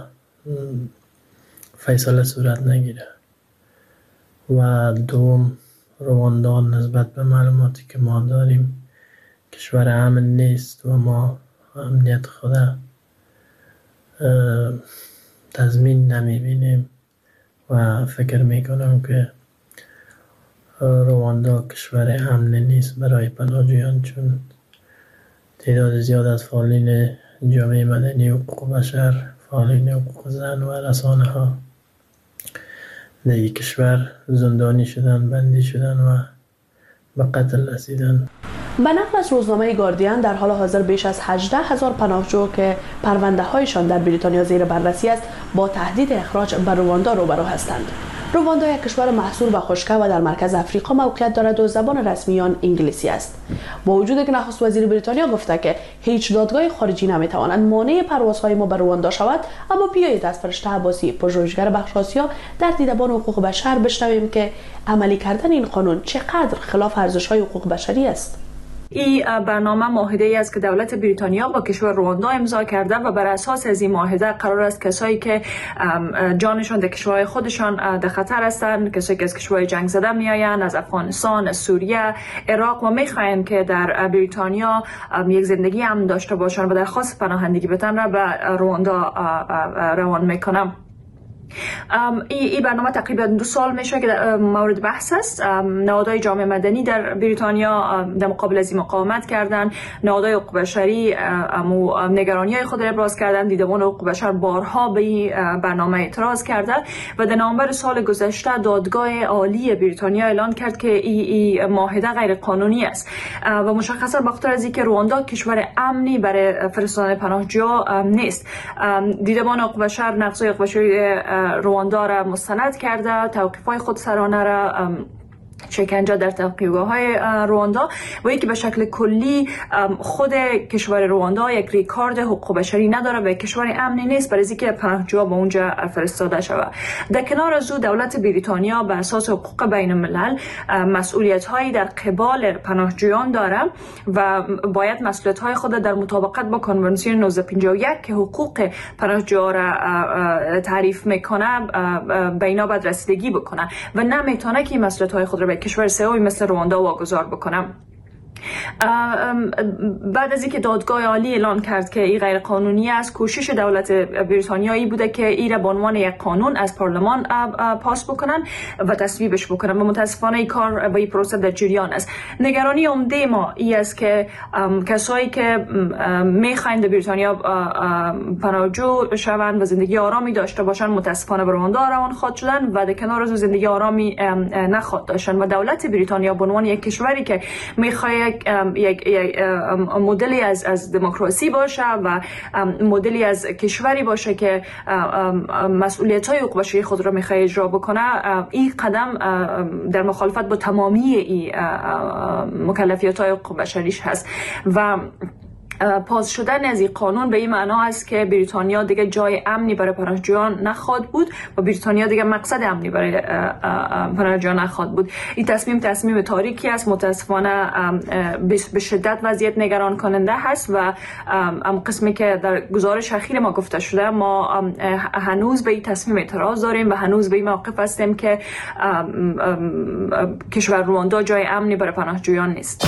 فیصله صورت نگیره. و دوم، رواندا نسبت به معلوماتی که ما داریم کشور امن نیست و ما امنیت خود تضمین نمیبینیم و فکر میکنم که رواندا کشور امن نیست برای پناهجویان، چون تعداد زیاد از فعالین جامعه مدنی و حقوق بشر، فعالین حقوق زن و رسانه ها در این کشور زندانی شدن، بندی شدن و به قتل رسیدن. به نقل از روزنامه گاردین در حال حاضر بیش از هجده هزار پناهجو که پرونده هایشان در بریتانیا زیر بررسی است با تهدید اخراج به رواندا روبرو هستند. رواندا یک کشور محصور و خشک و در مرکز افریقا موقعیت دارد و زبان رسمی آن انگلیسی است. با وجود که نخست وزیر بریتانیا گفته که هیچ دادگاه خارجی نمیتواند مانع پروازهای ما به رواندا شود، اما بیایید از فرشته عباسی، پژوهشگر بخش آسیا در دیدبان حقوق بشر بشنویم که عملی کردن این قانون چقدر خلاف ارزش‌های حقوق بشری است. این برنامه معاهده‌ای است که دولت بریتانیا با کشور رواندا امضا کرده و بر اساس از این معاهده قرار است کسایی که جانشان در کشورهای خودشان در خطر هستند، کسایی که از کشورهای جنگ زده میآیند، از افغانستان، از سوریه، عراق و میخواهند که در بریتانیا یک زندگی امن داشته باشند و درخواست پناهندگی بدن را به رواندا روان میکنم. این برنامه تقریبا دو سال میشه که مورد بحث است. نهادهای جامعه مدنی در بریتانیا در مقابل از این مقاومت کردند. نهادهای حقوق بشری نگرانی های خود را ابراز کردند. دیدبان حقوق بشر بارها به این برنامه اعتراض کردند و در نوامبر سال گذشته دادگاه عالی بریتانیا اعلان کرد که این معاهده غیر قانونی است و مشخصا بخاطر از اینکه رواندا کشور امنی برای فرستادن پناهجویان نیست. دیدبان حقوق بشر نقض حقوق بشری رواندا را مستند کرده، توقیف‌های خودسرانه را شکنجه در توقیفگاه‌های رواندا و یکی به شکل کلی خود کشور رواندا یک ریکارد حقوق بشری نداره و کشور امنی نیست برای اینکه پناهجوها به اونجا فرستاده شود. در کنار از او دولت بریتانیا به اساس حقوق بین الملل مسئولیت‌هایی در قبال پناهجویان داره و باید مسئولیت‌های خود در مطابقت با کنوانسیون نوزده پنجاه و یک که حقوق پناهجوها را تعریف میکنه به اینا باید رسیدگی بکنه و نمیتونه که مسئولیت‌های خود را به کشور سومی مثل رواندا واگذار بکنم. بعد از اینکه دادگاه عالی اعلان کرد که این غیر قانونی است، کوشش دولت بریتانیایی بوده که این را به عنوان یک قانون از پارلمان پاس بکنن و تصویبش بکنن و متاسفانه این کار و این پروسه در جریان است. نگرانی عمده ما این است که کسایی که میخواین در بریتانیا پناهجو شوند و زندگی آرامی داشته باشن متاسفانه به رواندا روان خواد شدن و در کنار از زندگی آرامی نخواد داشتن و دولت بریتانیا به عنوان یک کشوری که میخواد یک یک مدلی از از دموکراسی باشه و مدلی از کشوری باشه که مسئولیت‌های حقوق بشری خود را می‌خواد اجرا بکنه، این قدم در مخالفت با تمامی این مکلفیت‌های حقوق بشریش هست و پاس شدن از این قانون به این معنا است که بریتانیا دیگه جای امنی برای پناهجویان نخواهد بود و بریتانیا دیگه مقصد امنی برای پناهجویان نخواهد بود. این تصمیم تصمیم تاریکی است، متاسفانه به شدت وضعیت نگران کننده هست و ام قسمی که در گزارش اخیر ما گفته شده ما هنوز به این تصمیم اعتراض داریم و هنوز به این موقف هستیم که کشور رواندا جای امنی برای پناهجویان نیست.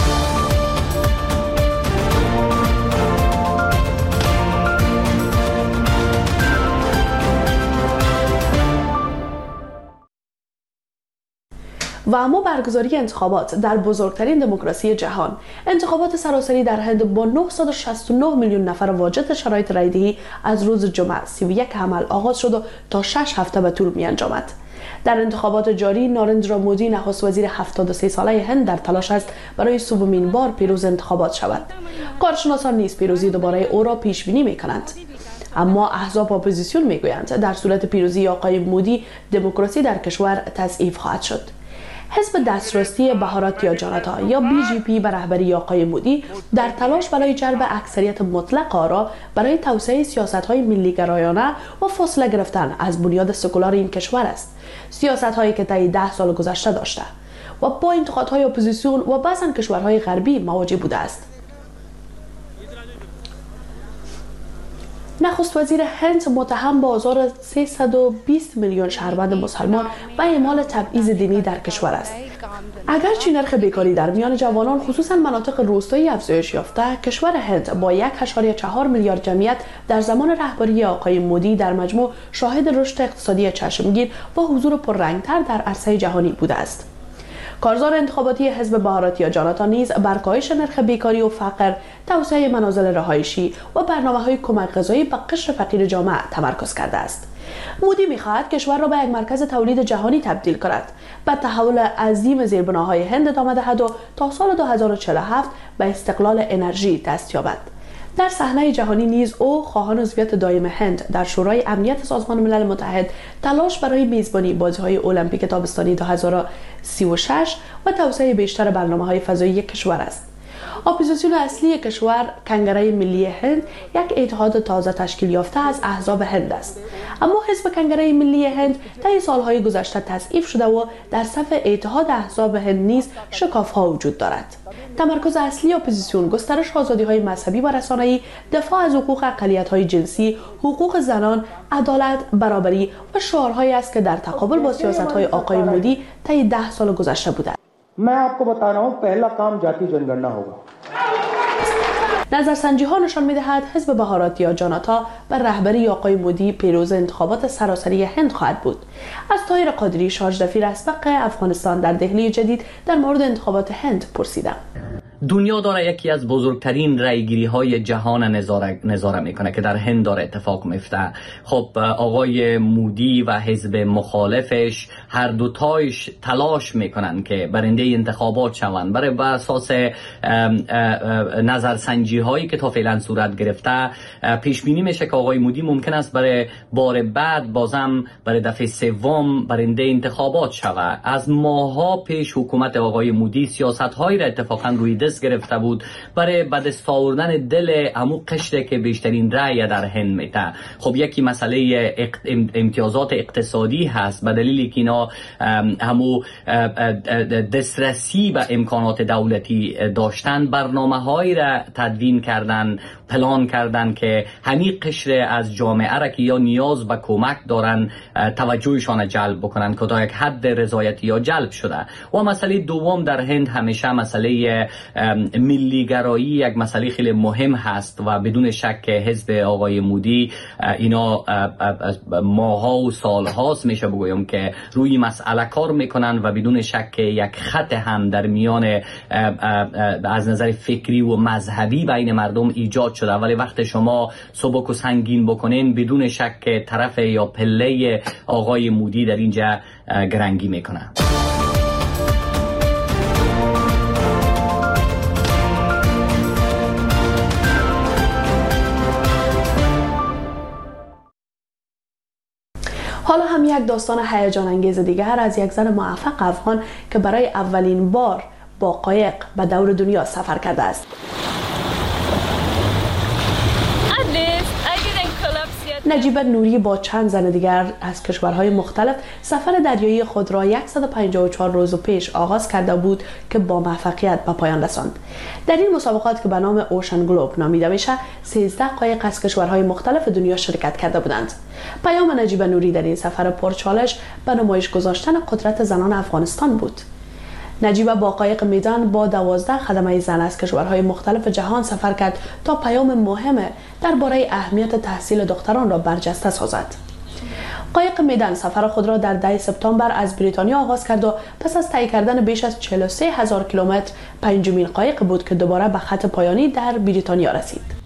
و اما برگزاری انتخابات در بزرگترین دموکراسی جهان، انتخابات سراسری در هند با نهصد و شصت و نه میلیون نفر واجد شرایط رایدهی از روز جمعه سی و یک حمل آغاز شد و تا شش هفته به طول می انجامد. در انتخابات جاری نارندرا مودی نخست وزیر هفتاد و سه ساله هند در تلاش است برای سومین بار پیروز انتخابات شود. کارشناسان نیز پیروزی دوباره او را پیش بینی می کنند. اما احزاب اپوزیسیون می گویند در صورت پیروزی آقای مودی دموکراسی در کشور تضعیف خواهد شد. حزب دستراستی بهاراتیا جانتا یا بی جی پی به رهبری آقای مودی در تلاش برای جلب اکثریت مطلق آرا برای توسعه سیاست‌های ملی‌گرایانه و فاصله گرفتن از بنیاد سکولار این کشور است، سیاست‌هایی که طی ده سال گذشته داشته و با انتقادهای اپوزیسیون و بعضا کشورهای غربی مواجه بوده است. نخست وزیر هند متهم به آزار سیصد و بیست میلیون شهروند مسلمان و اعمال تبعیض دینی در کشور است. اگرچه نرخ بیکاری در میان جوانان خصوصا مناطق روستایی افزایش یافته، کشور هند با یک و چهار میلیارد جمعیت در زمان رهبری آقای مودی در مجموع شاهد رشد اقتصادی چشمگیر و حضور پررنگتر در عرصه جهانی بوده است. کارزار انتخاباتی حزب بهاراتیا جانتا نیز بر کاهش نرخ بیکاری و فقر، توسعه منازل رهایشی و برنامه‌های کمک غذایی به قشر فقیر جامعه تمرکز کرده است. مودی می‌خواهد کشور را به یک مرکز تولید جهانی تبدیل کند، به تحول عظیم زیربناهای هند ادامه دهد و تا سال دو هزار و چهل و هفت به استقلال انرژی دست یابد. در صحنه جهانی نیز او خواهان عضویت دائم هند در شورای امنیت سازمان ملل متحد، تلاش برای میزبانی بازی‌های المپیک تابستانی دو هزار و سی و شش و توسعه بیشتر برنامه‌های فضایی کشور است. اپوزیسیون اصلی کشور کنگره ملی هند یک اتحاد تازه تشکیل یافته از احزاب هند است، اما حزب کنگره ملی هند طی سالهای گذشته تضعیف شده و در صف اتحاد احزاب هند نیز شکاف‌ها وجود دارد. تمرکز اصلی اپوزیسیون گسترش آزادی‌های مذهبی و رسانه‌ای، دفاع از حقوق اقلیت‌های جنسی، حقوق زنان، عدالت، برابری و شعارهایی است که در تقابل با سیاست‌های آقای مودی طی ده سال گذشته بوده. मैं आपको बता रहा हूं पहला काम जाति जनगणना होगा. نظرسنجی ها نشان می‌دهد حزب بهارات یا جاناتا بر رهبری آقای مودی پیروز انتخابات سراسری هند خواهد بود. از طاهر قادری، شارژ دفیر اسبق افغانستان در دهلی جدید در مورد انتخابات هند پرسیدم. دنیا داره یکی از بزرگترین رایگیری های جهان نظاره, نظاره میکنه که در هند داره اتفاق میفته. خب آقای مودی و حزب مخالفش هر دوتایش تلاش میکنن که برنده انتخابات شوند. برای بر اساس نظرسنجی هایی که تا فعلا صورت گرفته پیش بینی میشه که آقای مودی ممکن است برای بار بعد بازم برای دفعه سوم برنده انتخابات شود. از ماها پیش حکومت آقای مودی سیاست هایی را اتفاقا روی دست گرفته بود برای به دست آوردن دل عمو قشره که بیشترین رأی در هند میده. خب یکی مسئله امتیازات اقتصادی هست، به دلیلی که اینا همو دسترسی به امکانات دولتی داشتن، برنامه هایی را تدوین کردن، پلان کردن که همین قشر از جامعه را که یا نیاز به کمک دارن توجهشان جلب بکنن که تا یک حد رضایتی یا جلب شده. و مسئله دوم در هند همیشه مسئله ملیگرایی یک مسئله خیلی مهم هست و بدون شک حزب آقای مودی اینا ماها و سالهاست میشه بگویم که روی مسئله کار میکنن و بدون شک یک خط هم در میان از نظر فکری و مذهبی بین مردم ایجاد شده. ولی وقت شما سبک و سنگین بکنین بدون شک طرف یا پله آقای مودی در اینجا گرنگی میکنه. حالا هم یک داستان هیجان انگیز دیگر از یک زن موفق افغان که برای اولین بار با قایق به دور دنیا سفر کرده است. نجیبه نوری با چند زن دیگر از کشورهای مختلف سفر دریایی خود را صد و پنجاه و چهار روز پیش آغاز کرده بود که با موفقیت به پایان رساند. در این مسابقات که به نام اوشن گلوب نامیده میشه، سیزده قایق از کشورهای مختلف دنیا شرکت کرده بودند. پیام نجیبه نوری در این سفر پرچالش به نمایش گذاشتن قدرت زنان افغانستان بود. نجیبه با قایق میدان با دوازده خدمه زن از کشورهای مختلف جهان سفر کرد تا پیام مهم درباره اهمیت تحصیل دختران را برجسته سازد. قایق میدان سفر خود را در ده سپتامبر از بریتانیا آغاز کرد و پس از طی کردن بیش از چهل و سه هزار کیلومتر پنجمین قایق بود که دوباره به خط پایانی در بریتانیا رسید.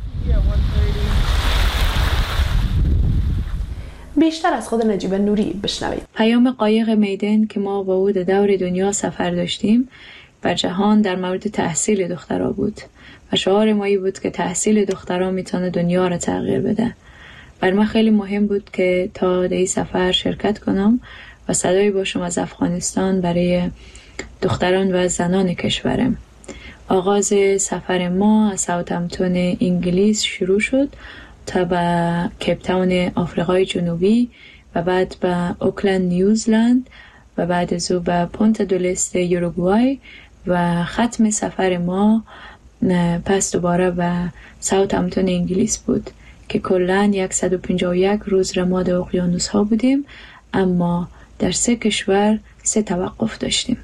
بیشتر از خود نجیبه نوری بشنوید. پیام قایق میدان که ما با او در دور دنیا سفر داشتیم بر جهان در مورد تحصیل دخترها بود و شعار مایی بود که تحصیل دخترها میتونه دنیا را تغییر بده. بر من خیلی مهم بود که تا در این سفر شرکت کنم و صدایی باشم از افغانستان برای دختران و زنان کشورم. آغاز سفر ما از ساوثهمپتون انگلیس شروع شد تا به کیپ تاون آفریقای جنوبی و بعد به اوکلند نیوزلند و بعد از او به پونتا دو este یوروگوای و ختم سفر ما پس دوباره به ساوثهمپتون انگلیس بود که کلاً صد و پنجاه و یک روز را ما در اقیانوس ها بودیم، اما در سه کشور سه توقف داشتیم.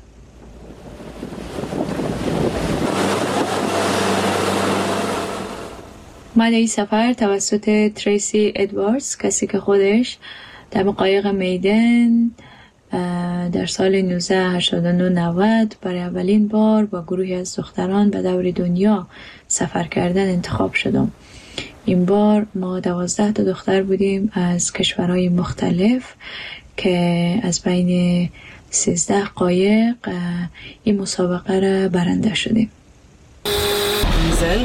ما در این سفر توسط تریسی ادواردز، کسی که خودش در قایق میدان در سال نوزده هشتاد و نه نود برای اولین بار با گروهی از دختران به دور دنیا سفر کردن انتخاب شدم. این بار ما دوازده تا دختر بودیم از کشورهای مختلف که از بین سیزده قایق این مسابقه را برنده شدیم. دیزل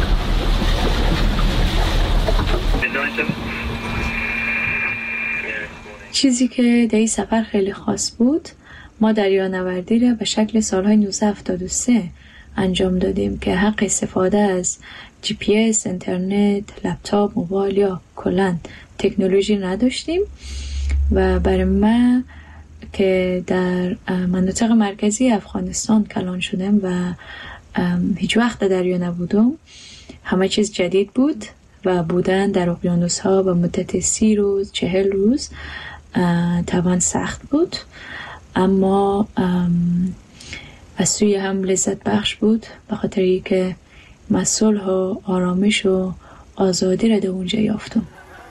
چیزی که در این سفر خیلی خاص بود، ما دریانوردی را به شکل سالهای نوزده هفتاد و سه انجام دادیم که حق استفاده از جی پی اس، اینترنت، لپتاپ، موبایل یا کلاً تکنولوژی نداشتیم و برای من که در مناطق مرکزی افغانستان کلان شدم و هیچ وقت در دریا نبودم، همه چیز جدید بود و بودن در اقیانوس ها به مدت سی روز چهل روز طبعا سخت بود، اما از سوی هم لذت بخش بود به خاطر که من صلح و آرامش و آزادی را در اونجا یافتم.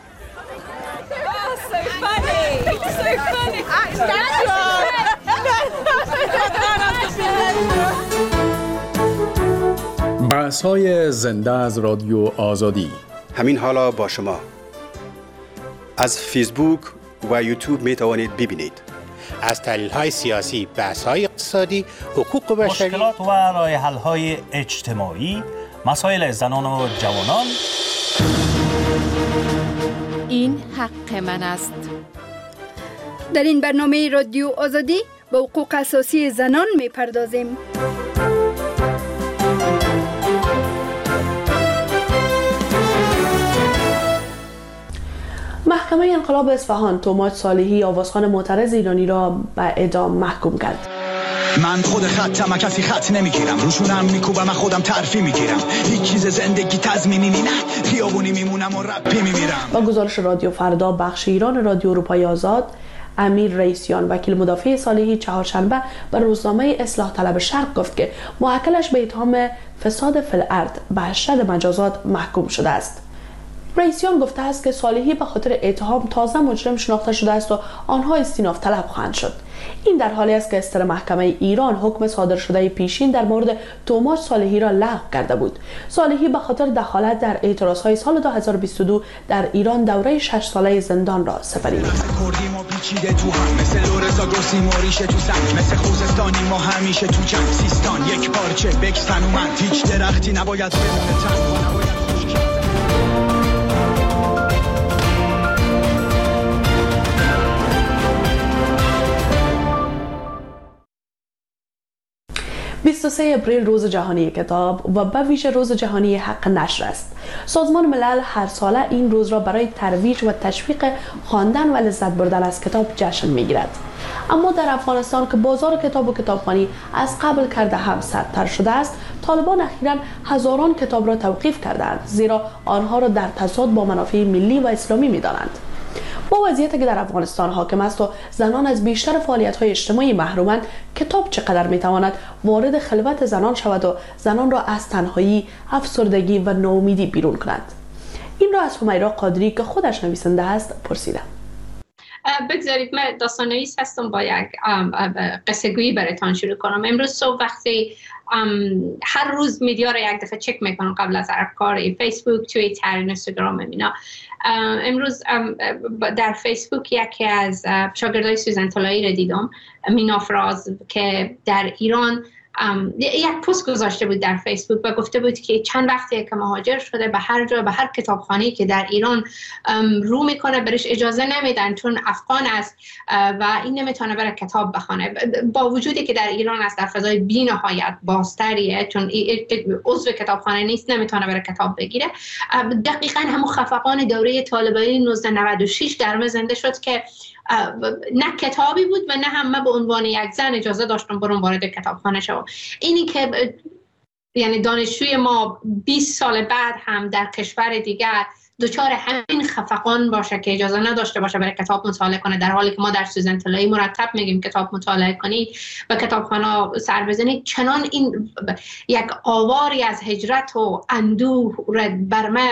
بحث‌های زنده از رادیو آزادی. همین حالا با شما از فیسبوک و یوتیوب می توانید ببینید. از تحلیل‌های سیاسی، بحث‌های اقتصادی، حقوق بشری، مشکلات و راه حل‌های اجتماعی، مسائل زنان و جوانان. این حق من است. در این برنامه رادیو آزادی به حقوق اساسی زنان می‌پردازیم. محکمه انقلاب اصفهان توماج صالحی آوازخوان معترض ایرانی را به اعدام محکوم کرد. من خود خطم کسی خط نمیگیرم، روشونم میکوبم خودم ترفی میگیرم، هیچ چیز زندگی تضمینی نه، خیابونی میمونم و رپی میمیرم. با گزارش رادیو فردا بخش ایران رادیو اروپای آزاد، امیر رئیسیان وکیل مدافع صالحی چهارشنبه به روزنامه اصلاح طلب شرق گفت که موکلش به اتهام فساد فی الارض به اشد مجازات محکوم شده است. رئیسیان گفته است که صالحی به خاطر اتهام تازه مجرم شناخته شده است و آنها استیناف طلب خواهند شد. این در حالی است که استر محکمه ایران حکم صادر شده پیشین در مورد توماج صالحی را لغو کرده بود. صالحی به خاطر دخالت در اعتراضهای سال دو هزار و بیست و دو در ایران دوره شش ساله زندان را سپری کرد. مثل لورزا گرسی موریشه تو سنگ، مثل خوزستانی ما همیشه تو جنگ، سیستان یک پارچه بکسن و من هیچ درختی نباید بمونه تنها، نباید بیست و سوم اپریل روز جهانی کتاب و به ویژه روز جهانی حق نشر است. سازمان ملل هر ساله این روز را برای ترویج و تشویق خواندن و لذت بردن از کتاب جشن می‌گیرد. اما در افغانستان که بازار کتاب و کتابخوانی از قبل کرده هم سردتر شده است، طالبان اخیراً هزاران کتاب را توقیف کردند، زیرا آنها را در تضاد با منافع ملی و اسلامی می‌دانند. با وضعیتی که در افغانستان حاکم است و زنان از بیشتر فعالیت‌های اجتماعی محرومند، کتاب چقدر می‌تواند وارد خلوت زنان شود و زنان را از تنهایی، افسردگی و ناامیدی بیرون کند؟ این را از همیرا قادری که خودش نویسنده است پرسیدم. بگذارید من داستان نویس هستم، با یک قصه گویی براتون شروع کنم. امروز صبح وقتی هر روز میدیا را یک دفعه چک میکنم قبل از هر کاری، فیسبوک، توییتر، اینستاگرام، اینا. امروز در فیسبوک یکی از شاگردای سوزن طلایی را دیدم، مینا فراز، که در ایران یک پست گذاشته بود در فیسبوک و گفته بود که چند وقتی که مهاجر شده، به هر جا، به هر کتابخانه‌ای که در ایران رو میکنه برش اجازه نمیدن چون افغان است و این نمیتونه بره کتاب بخونه، با وجودی که در ایران است، در فضای بی نهایت بازتریه، چون عضو کتابخانه نیست، نمیتونه بره کتاب بگیره. دقیقاً همون خفقان دوره طالبانی نوزده نود و شش در من زنده شد که نه کتابی بود و نه هم من به عنوان یک زن اجازه داشتم برم وارد کتابخانه شوم. اینی که یعنی دانشجوی ما بیست سال بعد هم در کشور دیگر دچار همین خفقان باشه که اجازه نداشته باشه برای کتاب مطالعه کنه، در حالی که ما در سوزن طلایی مرتب میگیم کتاب مطالعه کنید و کتابخانه سر بزنید، چنان این یک آواری از هجرت و اندوه بر ما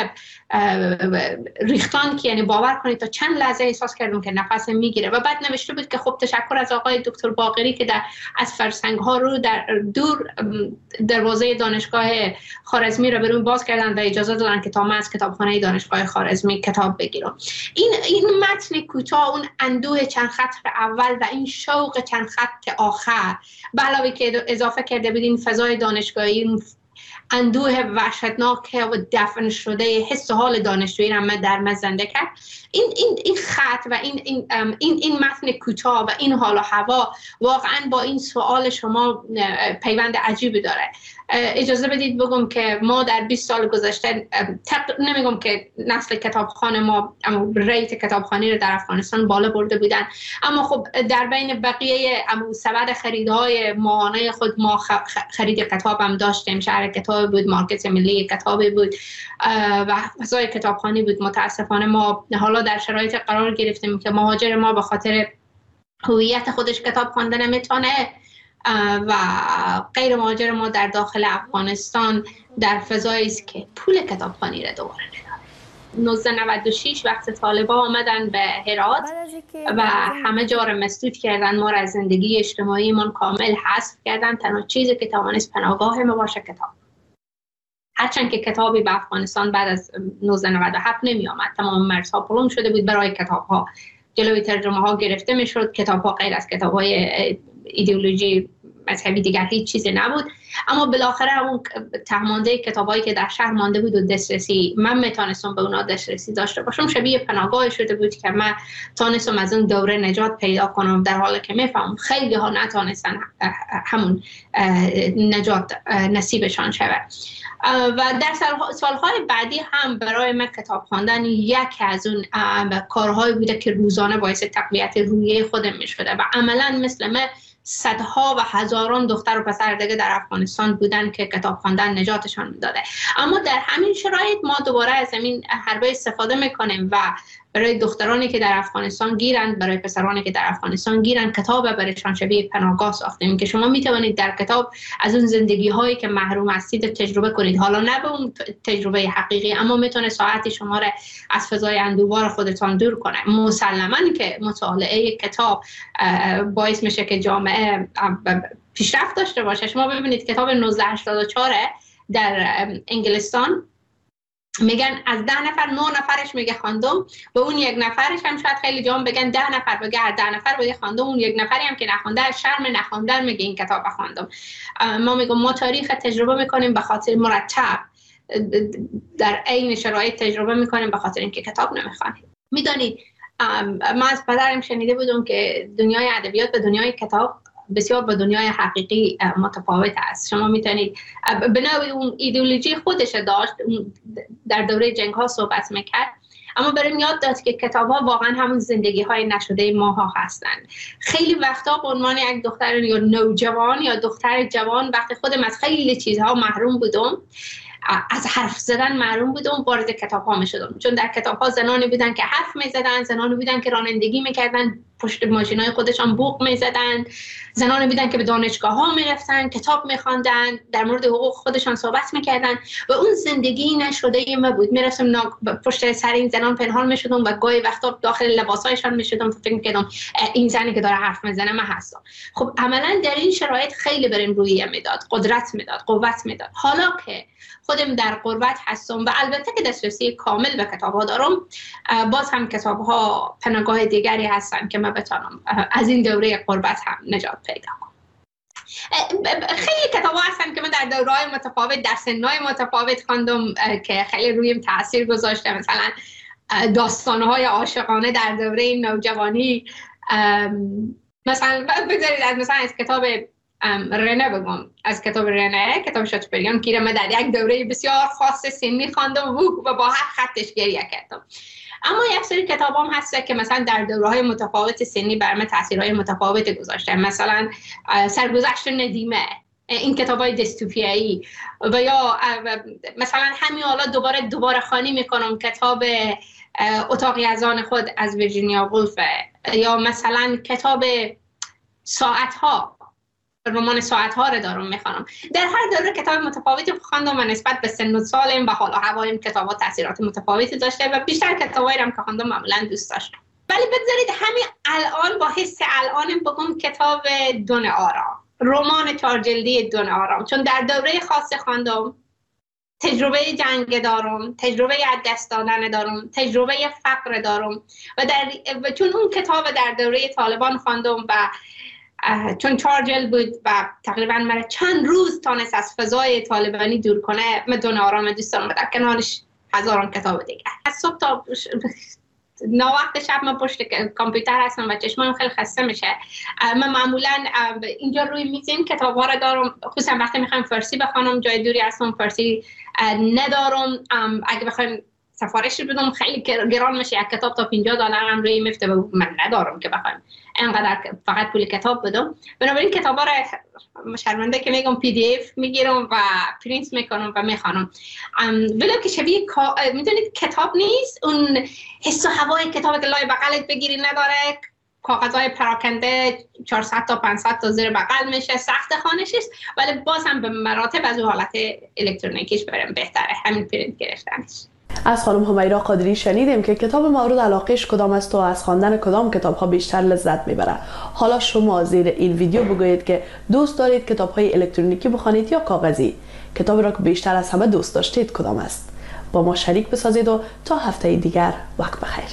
ریختان که یعنی باور کنید تا چند لحظه احساس کردم که نفس میگیره. و بعد نوشته بود که خب تشکر از آقای دکتر باقری که در از فرسنگ ها رو در دور دروازه دانشگاه خوارزمی رو برون باز کردن و اجازه دادن که تا من از کتابخانه دانشگاه خوارزمی کتاب بگیرم. این این متن کوتاه، اون اندوه چند خط اول و این شوق چند خط آخر، به علاوه که اضافه کرده بود این فضای دانشگاهی، اندوه وحشتناک و دفن شده حس و حال دانشجویی را من در من زنده کرد. این این این خط و این این این, این متن کوتاه و این حال و هوا واقعا با این سوال شما پیوند عجیبی داره. اجازه بدید بگم که ما در بیست سال گذشته، نمیگم که نسل کتابخانه ما اما ریت کتابخانی رو در افغانستان بالا برده بودن، اما خب در بین بقیه اما سبد خریدهای ماهانه خود ما خرید کتاب هم داشتیم. شهر کتاب بود، مارکت ملی کتابی بود و فضای کتابخانی بود. متاسفانه ما حالا در شرایط قرار گرفتیم که مهاجر ما به خاطر هویت خودش کتاب خوانده نمیتونه و غیر مهاجر ما در داخل افغانستان در فضایی است که پول کتابخوانی را دوباره نداره. نوزده نود و شش وقت طالبان آمدن به هرات و همه جا را مسدود کردن، ما را از زندگی اجتماعی من کامل حذف کردن. تنها چیزی که توانست پناهگاه ما باشه کتاب. هرچند که کتابی به افغانستان بعد از نوزده نود و هفت نمی آمد، تمام مرزها پلم شده بود، برای کتاب ها جلوی ترجمه ها گرفته می شد، کتاب ها غیر از کتاب های ایدئولوژی مذهبی دیگر هیچ چیزی نبود. اما بالاخره اون تهمانده کتابایی که در شهر مانده بود و دسترسی من میتونستم به اونا دسترسی داشته باشم، شبیه پناهگاه شده بود که من تونستم از اون دوره نجات پیدا کنم، در حالی که میفهمم خیلی ها نتونستن همون نجات نصیبشان شود. و در سالهای بعدی هم برای من کتاب خواندن یکی از اون کارهایی بوده که روزانه باعث تقویت روحیه خودم میشده و عملا مثل من صدها و هزاران دختر و پسر دیگه در افغانستان بودن که کتاب خواندن نجاتشان میداده. اما در همین شرایط ما دوباره از همین حربه استفاده میکنیم و برای دخترانی که در افغانستان گیرند، برای پسرانی که در افغانستان گیرند، کتاب برایشان شبیه پناهگاه ساختیم که شما میتوانید در کتاب از اون زندگی هایی که محروم هستید تجربه کنید. حالا نه به اون تجربه حقیقی، اما میتونه ساعتی شما را از فضای اندوه‌بار خودتان دور کنه. مسلماً که مطالعه کتاب باعث میشه که جامعه پیشرفت داشته باشه. شما ببینید کتاب نوزده هشتاد و چهار در انگلستان میگن از ده نفر نه نفرش میگه خواندم، به اون یک نفرش هم شاید خیلی جام بگن ده نفر بگه هر ده نفر بگه خواندم، اون یک نفری هم که نخونده از شرم نخوندن میگه این کتاب خواندم. ما میگم ما تاریخ تجربه میکنیم به خاطر مرتب، در عین شرایط تجربه میکنیم به خاطر اینکه کتاب نمیخوانیم. میدونید ما از پدرم شنیده بودم که دنیای ادبیات به دنیای کتاب بسیار با دنیای حقیقی متفاوت است. شما میتونید به نوعی اون ایدئولوژی خودش داشت، در دوره جنگ ها صحبت میکرد، اما برام یاد داد که کتاب ها واقعا همون زندگی های نشده ماها هستند. خیلی وقتا به عنوان یک دختر یا نوجوان یا دختر جوان وقتی خودم از خیلی چیزها محروم بودم، از حرف زدن محروم بودم، وارد کتاب ها می شدم. چون در کتاب ها زنانی بودن که حرف می زدن، زنانی بودن که رانندگی می کردن، پشت ماشین های خودشان بوق می زدن، زنانی بودن که به دانشگاه ها می رفتن، کتاب می خواندن، در مورد حقوق خودشان صحبت می کردن و اون زندگی نشده ما بود. می رفتم پشت سر این زنان پنهان می شدم و گاهی وقتا داخل لباس هایشان می شدم، فکر می کردم این زنی که داره حرف می زنه من هستم. خب عملا در این شرایط خیلی برام روحیه میداد، قدرت میداد، قوت میداد. حالا که خودم در غربت هستم و البته که دسترسی کامل به کتاب ها دارم، باز هم کتاب ها پناهگاه دیگری هستن که من بتونم از این دوره غربت هم نجات پیدا کنم. خیلی کتاب ها هستن که من در دوره‌های متفاوت، در سن‌های متفاوت خواندم که خیلی رویم تاثیر گذاشته. مثلا داستان‌های عاشقانه در دوره نوجوانی، مثلا بگذارید از مثلا از کتاب رنه بگم، از کتاب رنه، کتاب شاتوپریان که من در یک دوره بسیار خاص سنی خواندم و با هر خطش گریه کردم. اما یک سری کتاب هم هست که مثلا در دوره‌های متفاوت سنی بر من تاثیرهای متفاوتی گذاشته. مثلا سرگذشت ندیمه، این کتابای دیستوپیایی، و یا مثلا همین حالا دوباره دوباره خوانی میکنم کتاب اتاقی از آن خود از ویرجینیا وولف، یا مثلا کتاب ساعت‌ها، رمان ساعت‌ها رو دارم میخوانم. در هر دوره کتاب متفاوتی خواندم و نسبت به سن و سالم و حال و هوایم کتاب‌ها تاثیرات متفاوتی داشته و بیشتر کتابایی رو که خواندم معمولاً دوست داشتم. ولی بگذارید همین الان با حس الانم بگم کتاب دون آرام، رمان چهار جلدی دون آرام، چون در دوره خاص خواندم، تجربه جنگ دارم، تجربه از دست دادن دارم، تجربه فقر دارم و در و چون اون کتاب در دوره طالبان خواندم و چون چهار جلد بود و تقریبا مرا چند روز تانست از فضای طالبانی دور کنه، من دون آرام دوست دارم و در کنارش هزاران کتاب دیگه. از صبح تا ناوقت شب من پشت کامپیوتر هستم و چشمم خیلی خسته میشه. من معمولا اینجا روی میز این کتاب ها رو دارم، خصوصا وقتی میخوایم فارسی بخوانم، جای دوری هستم فارسی ندارم. اگه بخوایم سفارش بدم خیلی گران میشه، یک کتاب تا پنجاه دلار هم روی میفته و من ندارم که بخوایم اینقدر فقط پول کتاب بدم. بنابراین کتابا رو شرمنده که میگم پی دی اف میگیرم و پرینت میکنم و میخوانم. ولو که شبیه میدونید کتاب نیست، اون حس و هوای کتاب که لای بغلت بگیری نداره، کاغذهای پراکنده چهارصد تا پانصد تا زیر بغل میشه، سخت خوانشش است، ولی باز هم به مراتب از اون حالت الکترونیکیش بریم بهتره همین پرینت گرفتنش. از خانم همیرا قادری شنیدیم که کتاب مورد علاقهش کدام است و از خواندن کدام کتاب ها بیشتر لذت میبره. حالا شما زیر این ویدیو بگویید که دوست دارید کتاب های الکترونیکی بخوانید یا کاغذی. کتابی را که بیشتر از همه دوست داشتید کدام است؟ با ما شریک بسازید و تا هفته دیگر وقت بخیر.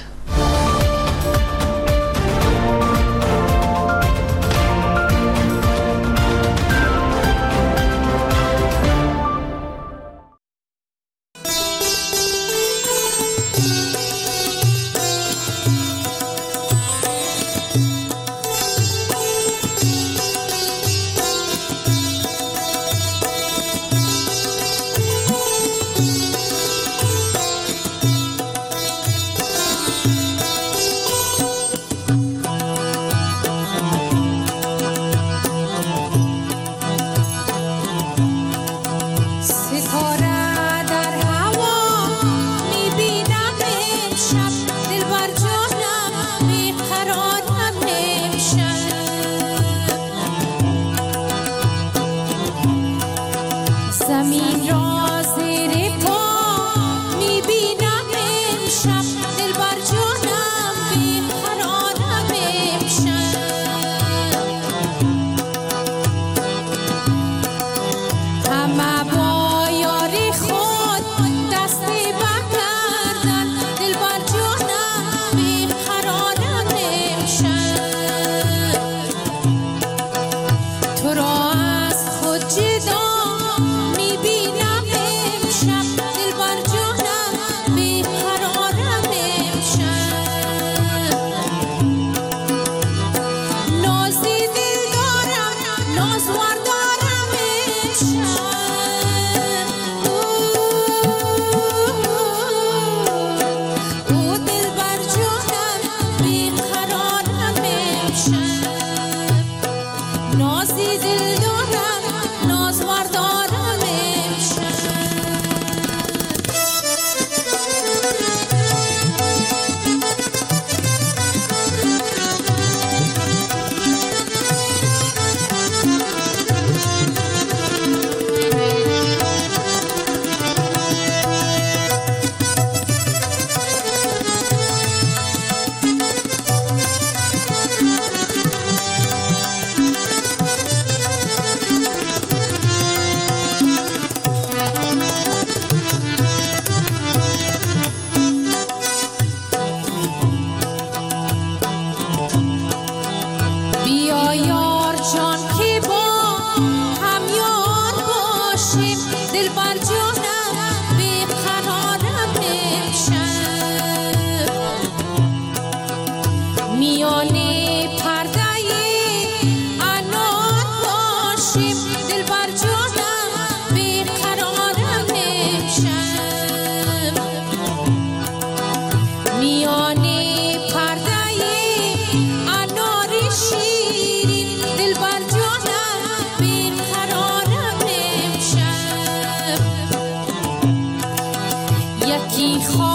یکی